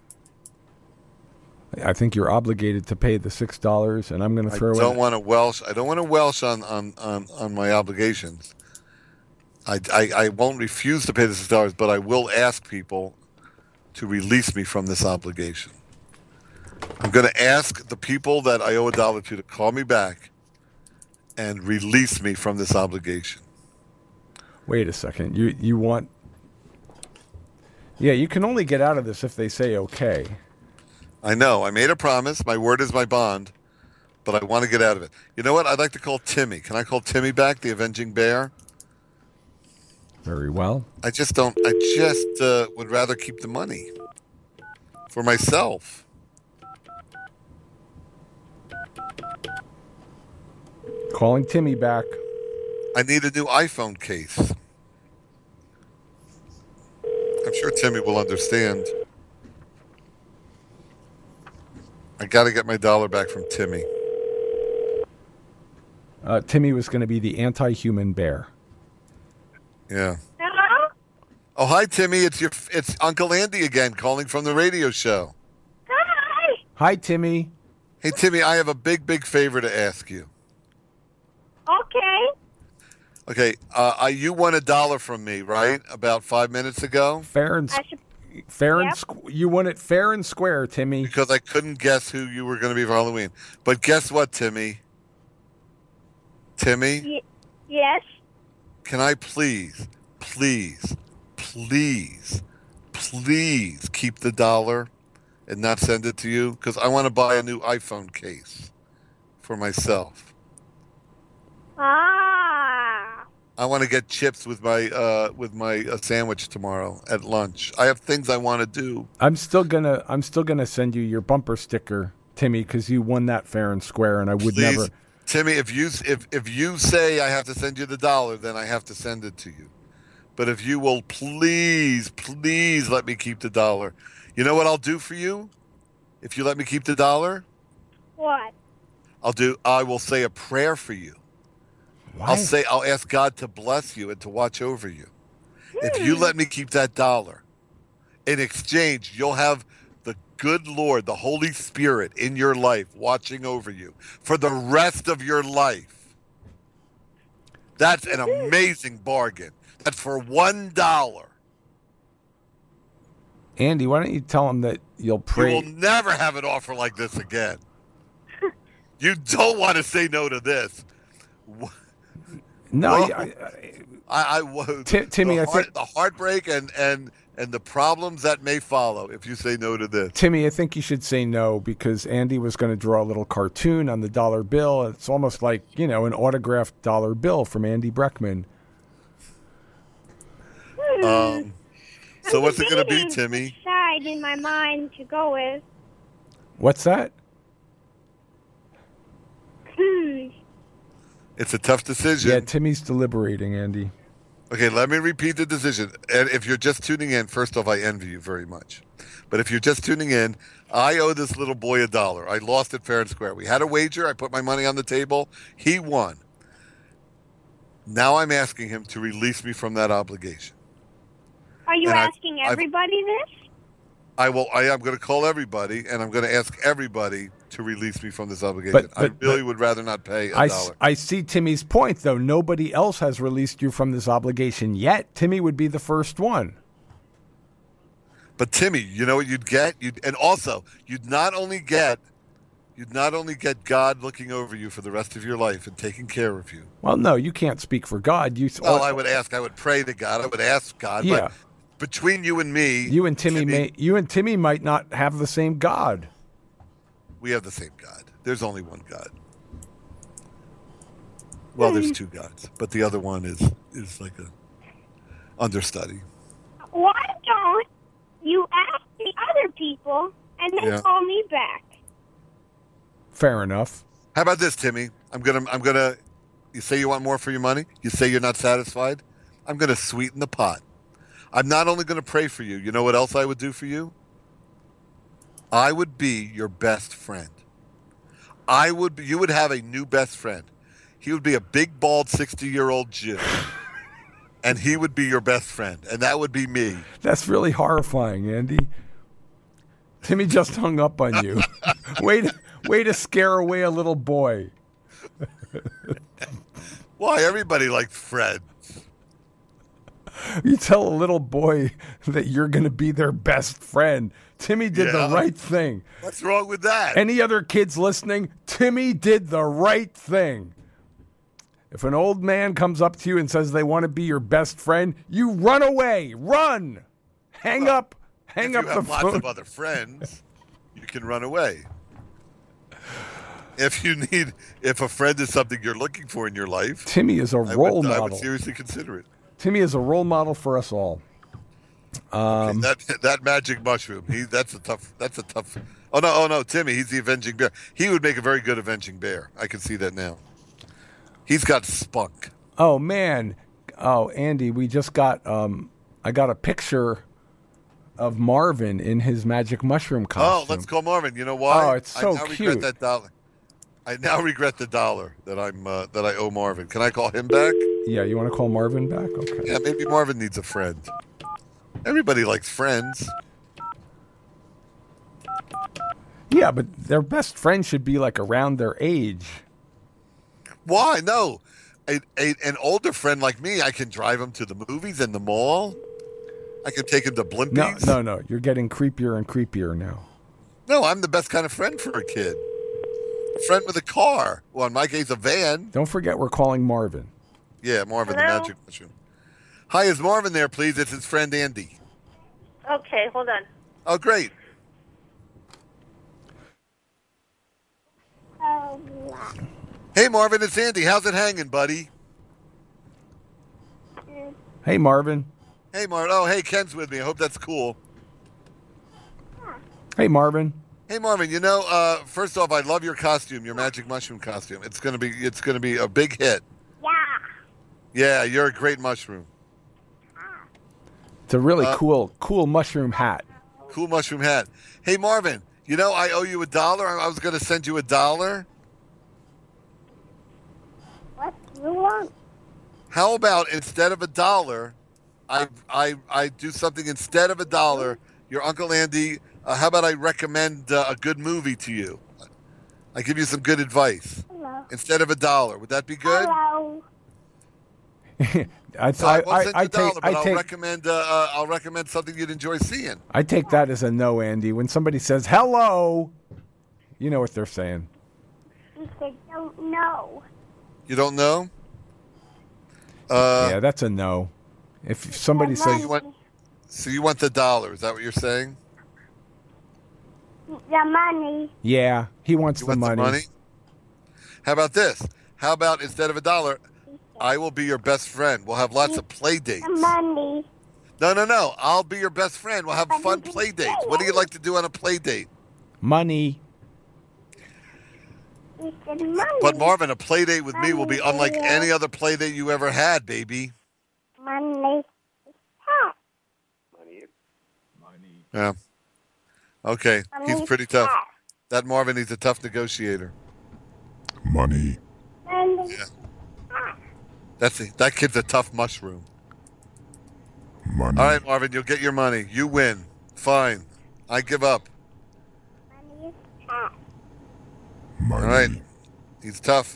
I think you're obligated to pay the $6, and I'm going to throw I don't want to welsh on my obligations. I won't refuse to pay the $6, but I will ask people to release me from this obligation. I'm going to ask the people that I owe $1 to call me back and release me from this obligation. Wait a second. You want... Yeah, you can only get out of this if they say okay. I know. I made a promise. My word is my bond. But I want to get out of it. You know what? I'd like to call Timmy. Can I call Timmy back, the Avenging Bear? Very well. I just would rather keep the money for myself. Calling Timmy back. I need a new iPhone case. I'm sure Timmy will understand. I got to get my $1 back from Timmy. Timmy was going to be the anti-human bear. Yeah. Hello? Oh, hi, Timmy. It's Uncle Andy again, calling from the radio show. Hi. Hi, Timmy. Hey, Timmy, I have a big favor to ask you. Okay. Okay, you won $1 from me, right? About 5 minutes ago? You won it fair and square, Timmy. Because I couldn't guess who you were going to be for Halloween. But guess what, Timmy? Timmy? Yes. Can I please keep the dollar and not send it to you? Because I want to buy a new iPhone case for myself. Ah. I want to get chips with my sandwich tomorrow at lunch. I have things I want to do. I'm still gonna send you your bumper sticker, Timmy, because you won that fair and square, and I would Please, never. Timmy, if you say I have to send you the dollar, then I have to send it to you. But if you will please let me keep the dollar. You know what I'll do for you? If you let me keep the dollar? What? I will say a prayer for you. Why? I'll ask God to bless you and to watch over you. If you let me keep that dollar, in exchange, you'll have the good Lord, the Holy Spirit in your life watching over you for the rest of your life. That's an amazing bargain. That's for $1. Andy, why don't you tell him that you'll pray? You will never have an offer like this again. You don't want to say no to this. No, Timmy, the heartbreak and the problems that may follow if you say no to this. Timmy, I think you should say no because Andy was going to draw a little cartoon on the dollar bill. It's almost like, an autographed dollar bill from Andy Breckman. So what's it going to be, Timmy? Side in my mind to go with. What's that? It's a tough decision. Yeah, Timmy's deliberating, Andy. Okay, let me repeat the decision. And if you're just tuning in, first off, I envy you very much. But if you're just tuning in, I owe this little boy $1. I lost it fair and square. We had a wager. I put my money on the table. He won. Now I'm asking him to release me from that obligation. Are you asking everybody this? I am going to call everybody, and I'm going to ask everybody to release me from this obligation. I really would rather not pay $1. I see Timmy's point, though. Nobody else has released you from this obligation yet. Timmy would be the first one. But Timmy, you know what you'd get? You'd not only get God looking over you for the rest of your life and taking care of you. Well, no, you can't speak for God. I would pray to God. I would ask God. Yeah. But between you and me, you and Timmy might not have the same God. We have the same God. There's only one God. Well, there's two gods, but the other one is like a understudy. Why don't you ask the other people and then call me back? Fair enough. How about this, Timmy? I'm gonna. You say you want more for your money. You say you're not satisfied. I'm gonna sweeten the pot. I'm not only gonna pray for you. You know what else I would do for you? I would be your best friend. You would have a new best friend. He would be a big, bald, 60-year-old Jew. And he would be your best friend. And that would be me. That's really horrifying, Andy. Timmy just hung up on you. Way to scare away a little boy. Why? Everybody likes friends. You tell a little boy that you're going to be their best friend. Timmy did the right thing. What's wrong with that? Any other kids listening? Timmy did the right thing. If an old man comes up to you and says they want to be your best friend, you run away. Run. Hang up the phone. If you have lots of other friends, you can run away. If a friend is something you're looking for in your life, Timmy is a role model. I would seriously consider it. Timmy is a role model for us all. That magic mushroom. That's a tough. Oh no, Timmy. He's the avenging bear. He would make a very good avenging bear. I can see that now. He's got spunk. Oh man. Oh Andy, we just got. I got a picture of Marvin in his magic mushroom costume. Oh, let's call Marvin. You know why? Oh, it's so cute. Regret that dollar. I now regret the dollar that I owe Marvin. Can I call him back? Yeah, you want to call Marvin back? Okay. Yeah, maybe Marvin needs a friend. Everybody likes friends. Yeah, but their best friend should be like around their age. Why? No. An older friend like me, I can drive him to the movies and the mall. I can take him to Blimpies. No. You're getting creepier and creepier now. No, I'm the best kind of friend for a kid. A friend with a car. Well, in my case, a van. Don't forget we're calling Marvin. Yeah, Marvin, Hello? the magic mushroom. Hi, is Marvin there, please? It's his friend Andy. Okay, hold on. Oh, great. Hey, Marvin, it's Andy. How's it hanging, buddy? Hey, Marvin. Hey, Marvin. Oh, hey, Ken's with me. I hope that's cool. Hey, Marvin. Hey, Marvin. First off, I love your costume, your magic mushroom costume. It's gonna be a big hit. Yeah. Yeah, you're a great mushroom. It's a really cool mushroom hat. Cool mushroom hat. Hey, Marvin. I owe you $1. I was gonna send you $1. What do you want? How about instead of $1, I do something instead of $1. Your Uncle Andy. How about I recommend a good movie to you? I give you some good advice Hello. instead of $1. Would that be good? Hello. I So I won't send you $1, but take I'll recommend something you'd enjoy seeing. I take that as a no, Andy. When somebody says hello, you know what they're saying. You said don't know. You don't know? Yeah, that's a no. If somebody says So you want the $1? Is that what you're saying? The money. yeah, he wants You the want money. the money? How about this? How about instead of $1, I will be your best friend. We'll have lots of play dates. The money. No. I'll be your best friend. We'll have fun play dates. What do you like to do on a play date? Money. You said money. But Marvin, a play date with me will be unlike any other play date you ever had, baby. Money. Ha. Yeah. Okay. He's pretty tough. That Marvin, he's a tough negotiator. Money. Money. Yeah. That kid's a tough mushroom. Money. All right, Marvin, you'll get your money. You win. Fine. I give up. Money. Ha. Money. All right. He's tough.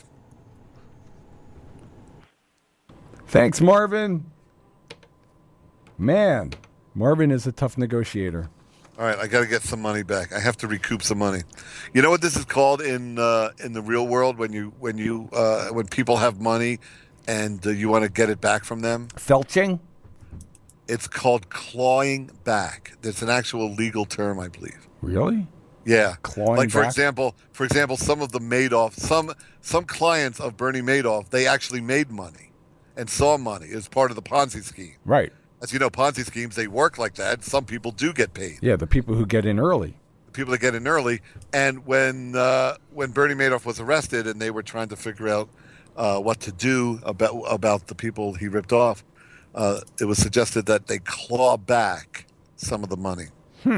Thanks, Marvin. Man, Marvin is a tough negotiator. All right, I got to get some money back. I have to recoup some money. You know what this is called in the real world when people have money and you want to get it back from them? Felching? It's called clawing back. That's an actual legal term, I believe. Really? Yeah. Clawing like for back? example, some of the Madoff, some clients of Bernie Madoff, they actually made money and saw money as part of the Ponzi scheme. Right. As you know, Ponzi schemes, they work like that. Some people do get paid. Yeah, the people who get in early. The people that get in early. And when Bernie Madoff was arrested and they were trying to figure out what to do about the people he ripped off, it was suggested that they claw back some of the money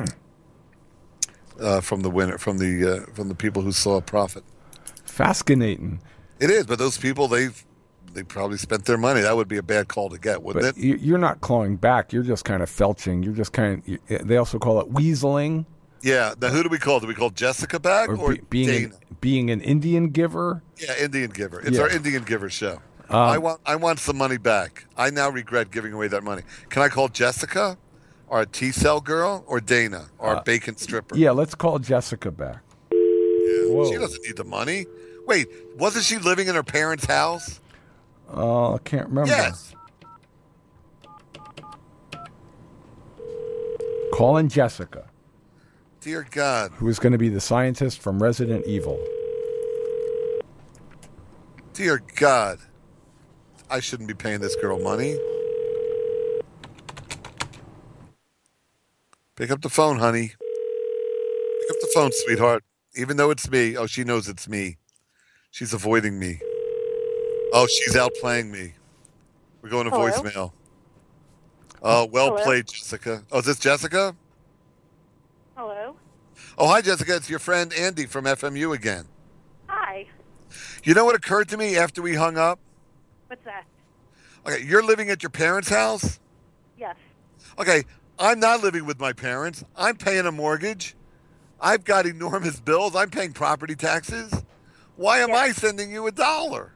from the people who saw a profit. Fascinating. It is, but those people they probably spent their money. That would be a bad call to get, wouldn't But it? you're not clawing back. You're just kind of felching. You're just they also call it weaseling. Yeah. Now, who do we call? Do we call Jessica back or Dana? Being an Indian giver? Yeah, Indian Giver. It's Yeah. our Indian Giver show. I want some money back. I now regret giving away that money. Can I call Jessica, our T-cell girl, or Dana, our bacon stripper? Yeah, let's call Jessica back. Yeah. Whoa. She doesn't need the money. Wait, wasn't she living in her parents' house? I can't remember. Yes. Calling Jessica, Dear God. who is going to be the scientist from Resident Evil. Dear God. I shouldn't be paying this girl money. Pick up the phone, honey. Pick up the phone, sweetheart. Even though it's me. Oh, she knows it's me. She's avoiding me. Oh, she's outplaying me. We're going to Hello? voicemail. Oh, well Hello? played, Jessica. Oh, is this Jessica? Hello. Oh, hi, Jessica. It's your friend Andy from FMU again. Hi. You know what occurred to me after we hung up? What's that? Okay, you're living at your parents' house? Yes. Okay, I'm not living with my parents. I'm paying a mortgage. I've got enormous bills. I'm paying property taxes. Why am I sending you $1?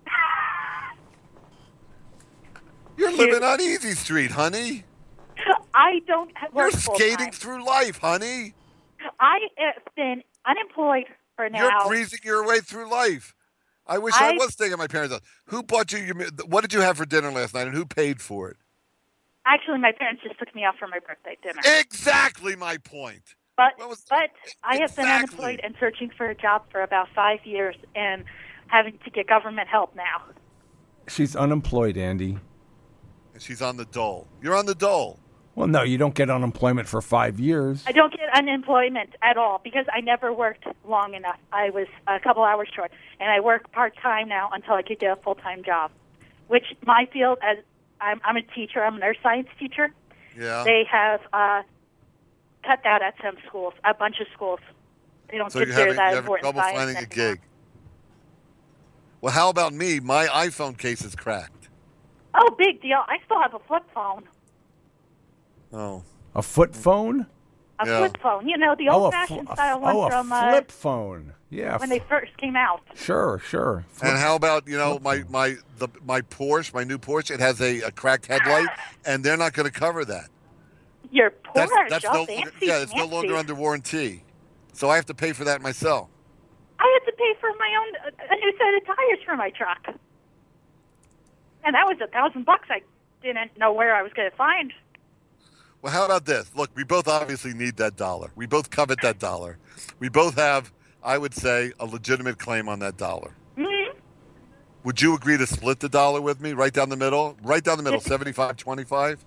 You're living on Easy Street, honey. I don't You're work skating full-time. through life, honey. I have been unemployed for now. You're breezing your way through life. I wish I was staying at my parents' house. Who bought you? What did you have for dinner last night, and who paid for it? Actually, my parents just took me out for my birthday dinner. Exactly my point. But I have been unemployed and searching for a job for about 5 years and having to get government help now. She's unemployed, Andy. And she's on the dole. You're on the dole. Well, no, you don't get unemployment for 5 years. I don't get unemployment at all because I never worked long enough. I was a couple hours short, and I work part-time now until I could get a full-time job, which my field, as I'm a teacher, I'm a nurse science teacher. Yeah. They have cut that at some schools, a bunch of schools. They don't consider that important trouble finding a gig. Well, how about me? My iPhone case is cracked. Oh, big deal. I still have a flip phone. Oh. A foot phone? A flip phone. You know, the old-fashioned style one from... a flip phone. Yeah. When they first came out. Sure. And how about, my Porsche, my new Porsche, it has a cracked headlight, and they're not going to cover that. Your Porsche? That's it's no longer under warranty. So I have to pay for that myself. I had to pay for my own, a new set of tires for my truck. And that was $1,000 I didn't know where I was going to find. Well, how about this? Look, we both obviously need that dollar. We both covet that dollar. We both have, I would say, a legitimate claim on that dollar. Mm-hmm. Would you agree to split the dollar with me, right down the middle? Right down the middle, 75-25?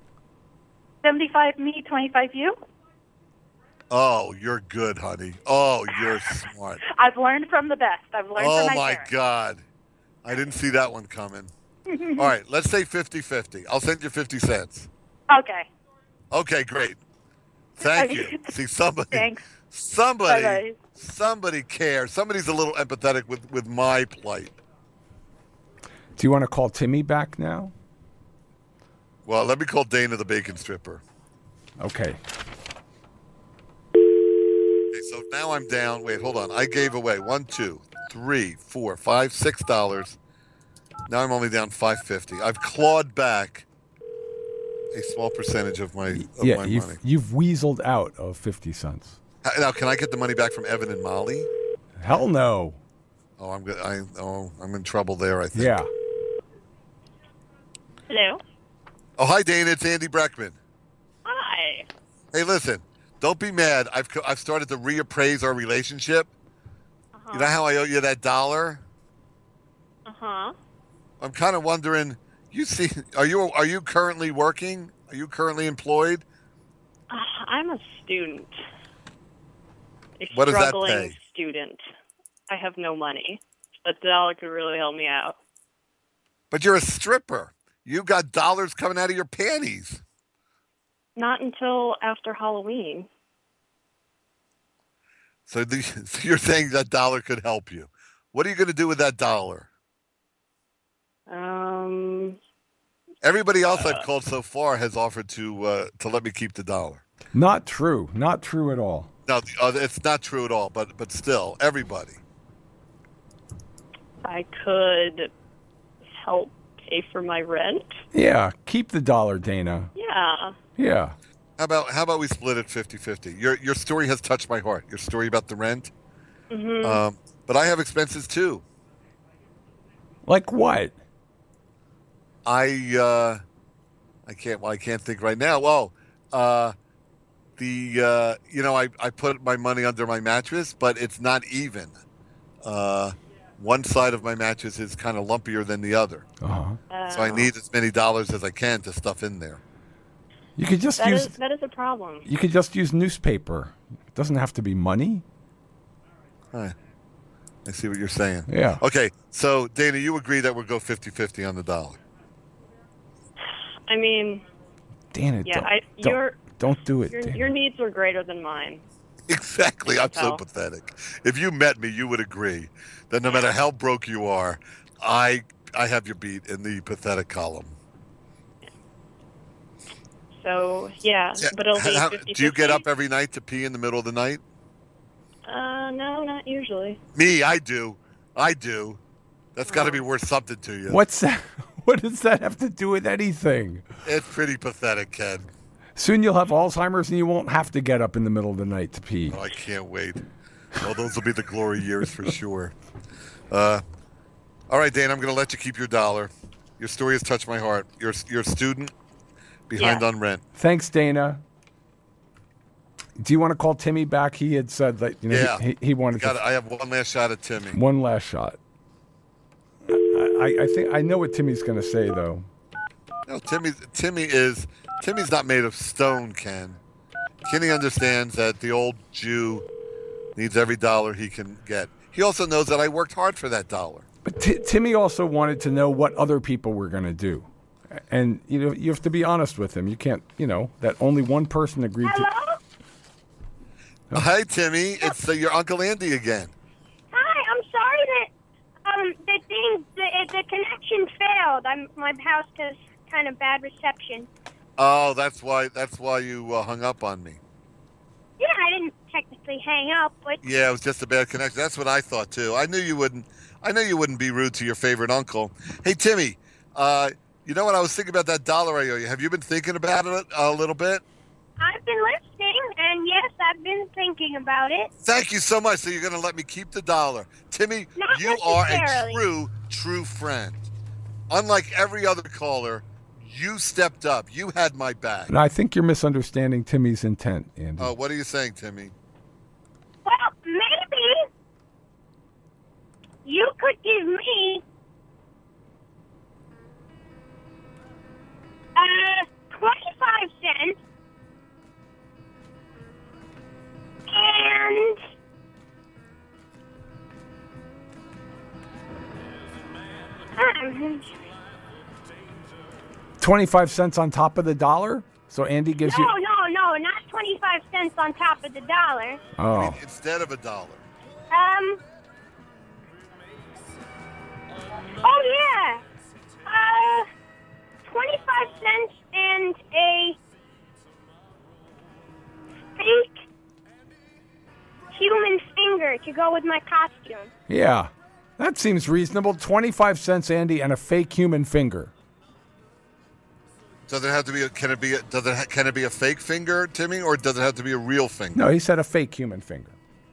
75 me, 25 you? Oh, you're good, honey. Oh, you're smart. I've learned from the best. I've learned from my my parents. God. I didn't see that one coming. All right, let's say 50-50. I'll send you 50 cents. Okay. Okay, great. Thank you. See, Thanks. Somebody cares. Somebody's a little empathetic with my plight. Do you want to call Timmy back now? Well, let me call Dana the bacon stripper. Okay. So now I'm down. Wait, hold on. I gave away $1, $2, $3, $4, $5, $6. Now I'm only down $5.50. I've clawed back a small percentage of my money. You've weaseled out of 50 cents. Now, can I get the money back from Evan and Molly? Hell no. Oh, I'm in trouble there, I think. Yeah. Hello. Oh, hi, Dana. It's Andy Breckman. Hi. Hey, listen. Don't be mad. I've started to reappraise our relationship. Uh-huh. You know how I owe you that $1? Uh-huh. I'm kind of wondering. Are you currently working? Are you currently employed? I'm a student. What does that struggling pay? Student. I have no money. But the dollar could really help me out. But you're a stripper. You got dollars coming out of your panties. Not until after Halloween. So you're saying that $1 could help you. What are you going to do with that $1? Everybody else I've called so far has offered to let me keep the $1. Not true. Not true at all. No, it's not true at all. But still, everybody. I could help pay for my rent. Yeah, keep the $1, Dana. Yeah. Yeah. How about we split it 50-50? Your story has touched my heart. Your story about the rent. Mm-hmm. But I have expenses too. Like what? I can't think right now. Well, I put my money under my mattress, but it's not even. One side of my mattress is kind of lumpier than the other. Uh-huh. So I need as many dollars as I can to stuff in there. You could just that is a problem. You could just use newspaper. It doesn't have to be money. All right. I see what you're saying. Yeah. Okay, so Dana, you agree that we'll go 50-50 on the $1? I mean, Dana, don't do it. Dana. Your needs are greater than mine. Exactly. I'm so pathetic. If you met me, you would agree that no matter how broke you are, I have your beat in the pathetic column. So, yeah, but it'll be 50-50. Do you get up every night to pee in the middle of the night? No, not usually. Me, I do. That's got to be worth something to you. What's that? What does that have to do with anything? It's pretty pathetic, Ken. Soon you'll have Alzheimer's and you won't have to get up in the middle of the night to pee. Oh, I can't wait. Well, those will be the glory years for sure. All All right, Dana, I'm going to let you keep your $1. Your story has touched my heart. You're a student behind on rent. Thanks, Dana. Do you want to call Timmy back? He had said that he wanted to. I have one last shot at Timmy. One last shot. I think I know what Timmy's going to say though. No, Timmy's not made of stone, Ken. Kenny understands that the old Jew needs every dollar he can get. He also knows that I worked hard for that $1. But Timmy also wanted to know what other people were going to do. And, you have to be honest with him. You can't, that only one person agreed Hello? to. Hi, Timmy. It's your Uncle Andy again. Hi, I'm sorry that the connection failed. My house has kind of bad reception. Oh, that's why you hung up on me. Yeah, I didn't technically hang up, but Yeah, it was just a bad connection. That's what I thought too. I knew you wouldn't be rude to your favorite uncle. Hey, Timmy, you know what I was thinking about that $1 I owe you? Have you been thinking about it a little bit? I've been listening, and yes, I've been thinking about it. Thank you so much. So you're going to let me keep the $1. Timmy, Not you are a necessarily. true friend. Unlike every other caller, you stepped up. You had my back. And I think you're misunderstanding Timmy's intent, Andy. Oh, what are you saying, Timmy? Well, maybe you could give me 25 cents and 25 cents on top of the $1? So Andy gives you. No, not 25 cents on top of the $1. Oh. Instead of $1. Oh yeah. 25 cents and a fake human finger to go with my costume. Yeah. That seems reasonable. 25 cents, Andy, and a fake human finger. Does it have to be? Can it be a fake finger, Timmy, or does it have to be a real finger? No, he said a fake human finger.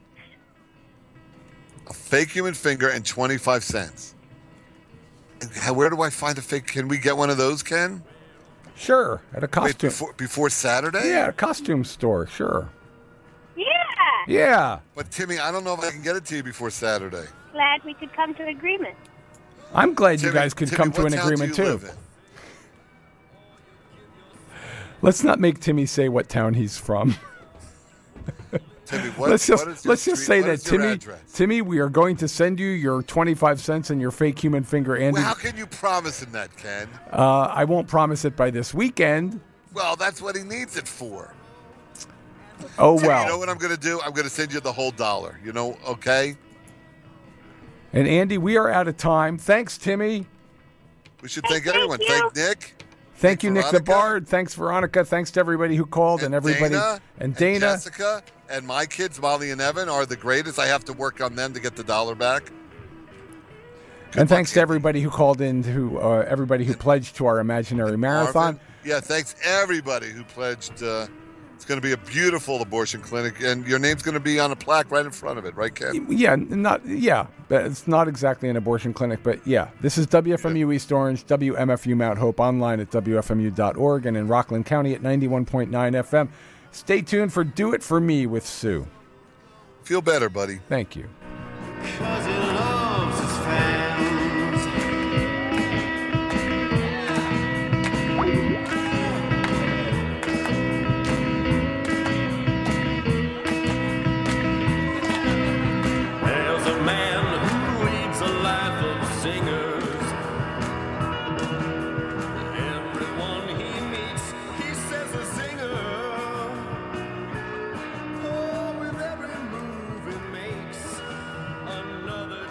A fake human finger and 25 cents. And where do I find a fake? Can we get one of those, Ken? Sure, at a costume. Wait, before Saturday? Yeah, a costume store. Sure. Yeah. Yeah. But Timmy, I don't know if I can get it to you before Saturday. Glad we could come to agreement. I'm glad Timmy, you guys could Timmy, come to what an town do agreement you too. live in? Let's not make Timmy say what town he's from. Timmy, let's just say that Timmy, we are going to send you your 25 cents and your fake human finger, Andy. Well, how can you promise him that, Ken? I won't promise it by this weekend. Well, that's what he needs it for. Oh, Timmy, well. you know what I'm going to do? I'm going to send you the whole $1. You know, okay? And Andy, we are out of time. Thanks, Timmy. We should thank everyone. Thank Nick. Thank you, Nick the Veronica. Bard. Thanks, Veronica. Thanks to everybody who called and everybody. Dana, and Dana. Jessica, and my kids, Molly and Evan, are the greatest. I have to work on them to get the $1 back. And thanks to everybody who called in, everybody who pledged to our imaginary marathon. Marvin. Yeah, thanks everybody who pledged. It's going to be a beautiful abortion clinic, and your name's going to be on a plaque right in front of it, right, Ken? Yeah, it's not exactly an abortion clinic, but yeah. This is WFMU East Orange, WMFU Mount Hope, online at WFMU.org, and in Rockland County at 91.9 FM. Stay tuned for Do It For Me with Sue. Feel better, buddy. Thank you. Another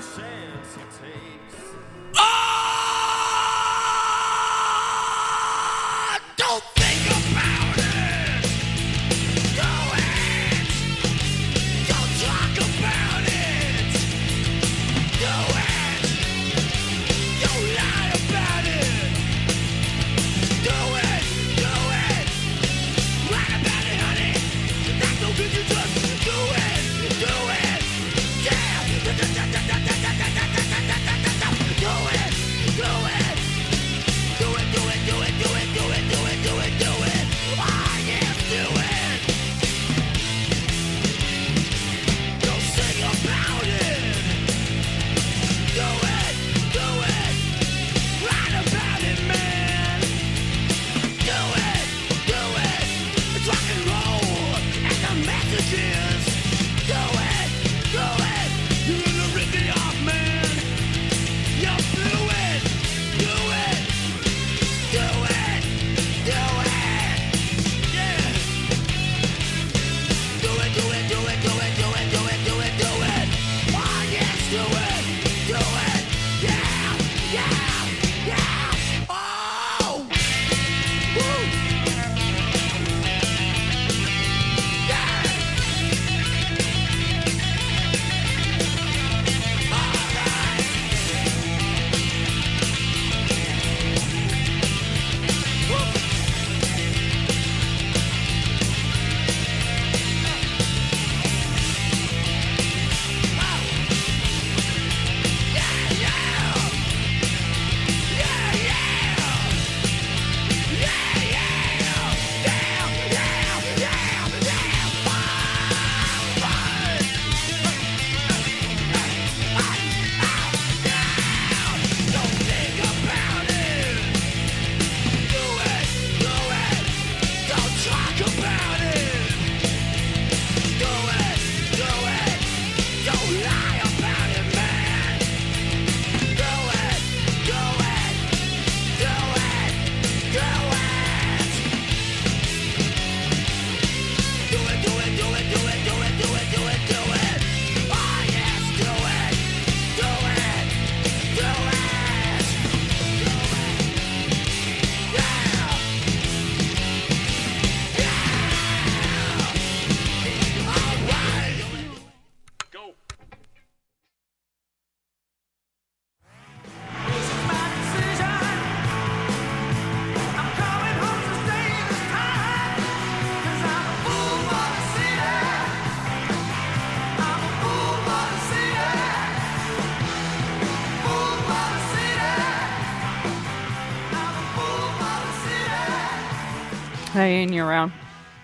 Hey, Ian, you around?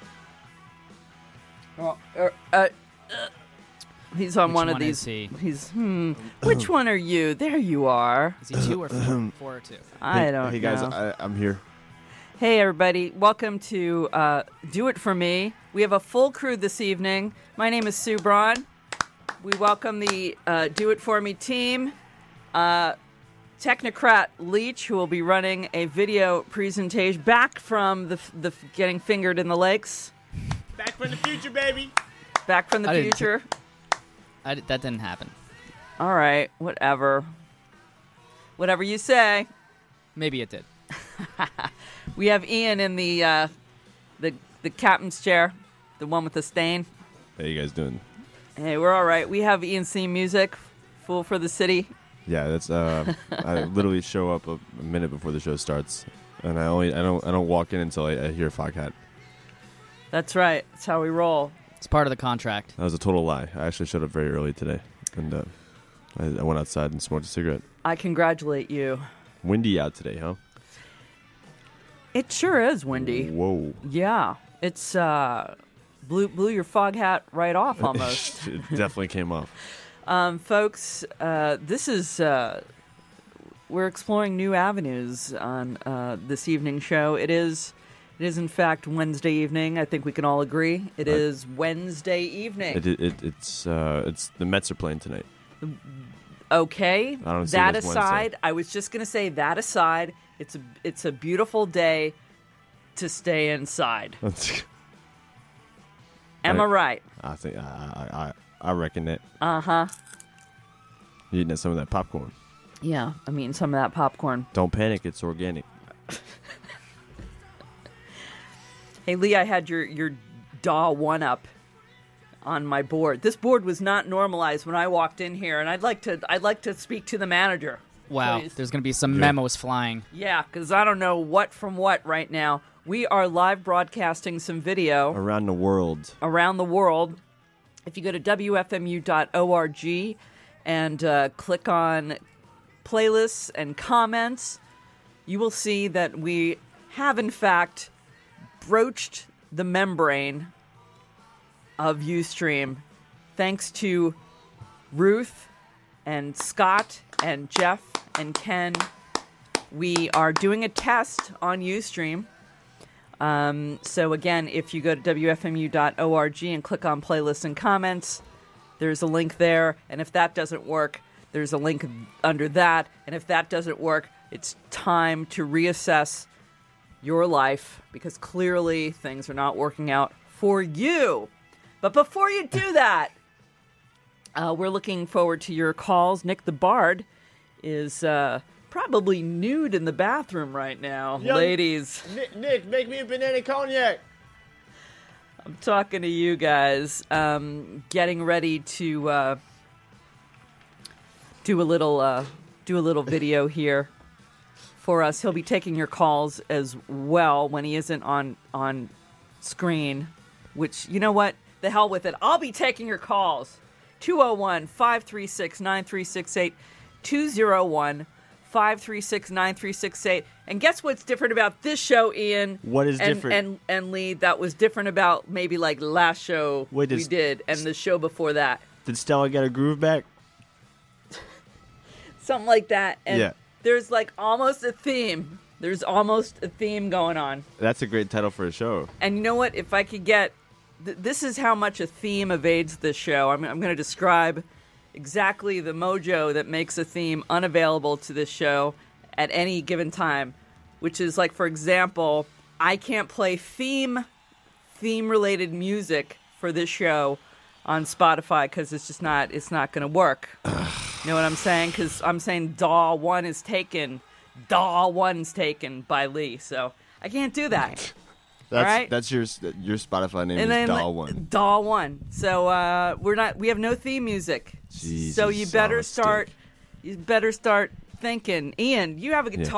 Oh, he's on Which one of one these. is he? He's Which one are you? There you are. Is he 2 or 4? 4 or 2? I don't know. Hey guys, I'm here. Hey, everybody. Welcome to Do It For Me. We have a full crew this evening. My name is Sue Braun. We welcome the Do It For Me team. Technocrat Leach, who will be running a video presentation back from the getting fingered in the lakes. Back from the future, baby. Back from the future. That didn't happen. All right, whatever. Whatever you say. Maybe it did. We have Ian in the captain's chair, the one with the stain. How you guys doing? Hey, we're all right. We have Ian C. Music, Fool for the City. Yeah, that's I literally show up a minute before the show starts, and I don't walk in until I hear Foghat. That's right. That's how we roll. It's part of the contract. That was a total lie. I actually showed up very early today, and I went outside and smoked a cigarette. I congratulate you. Windy out today, huh? It sure is windy. Whoa. Yeah, it's blew your fog hat right off almost. It definitely came off. Folks, this is we're exploring new avenues on this evening show. It is in fact Wednesday evening. I think we can all agree. It is Wednesday evening. It's the Mets are playing tonight. Okay. I don't see that it as aside, Wednesday. I was just going to say that aside, it's a beautiful day to stay inside. Am I right? I think I reckon it. Uh-huh. You eating some of that popcorn? Yeah, I mean some of that popcorn. Don't panic, it's organic. Hey Lee, I had your DAW 1-up on my board. This board was not normalized when I walked in here, and I'd like to speak to the manager. Wow, please. There's going to be some memos flying. Yeah, because I don't know what from what right now. We are live broadcasting some video Around the world. If you go to WFMU.org and click on playlists and comments, you will see that we have, in fact, broached the membrane of Ustream thanks to Ruth and Scott and Jeff and Ken. We are doing a test on Ustream. So again, if you go to WFMU.org and click on playlists and comments, there's a link there. And if that doesn't work, there's a link under that. And if that doesn't work, it's time to reassess your life because clearly things are not working out for you. But before you do that, we're looking forward to your calls. Nick the Bard is probably nude in the bathroom right now. Yo, Ladies. Nick, make me a banana cognac. I'm talking to you guys. Getting ready to do a little video here for us. He'll be taking your calls as well when he isn't on screen, which, you know what? The hell with it. I'll be taking your calls. 201-536-9368. 201-536-9368. And guess what's different about this show, Ian? What is different? And Lee, that was different about maybe like last show we did and the show before that. Did Stella get her groove back? Something like that. And yeah. There's like almost a theme. There's almost a theme going on. That's a great title for a show. And you know what? If I could get... this is how much a theme evades this show. I'm going to describe exactly the mojo that makes a theme unavailable to this show at any given time, which is like, for example, I can't play theme-related music for this show on Spotify because it's not going to work. You know what I'm saying? Because I'm saying DAW 1 is taken. DAW 1's taken by Lee, so I can't do that. That's your Spotify name is DAW 1. DAW 1. So we have no theme music. Jesus, so you better start thinking. Ian, you have a guitar.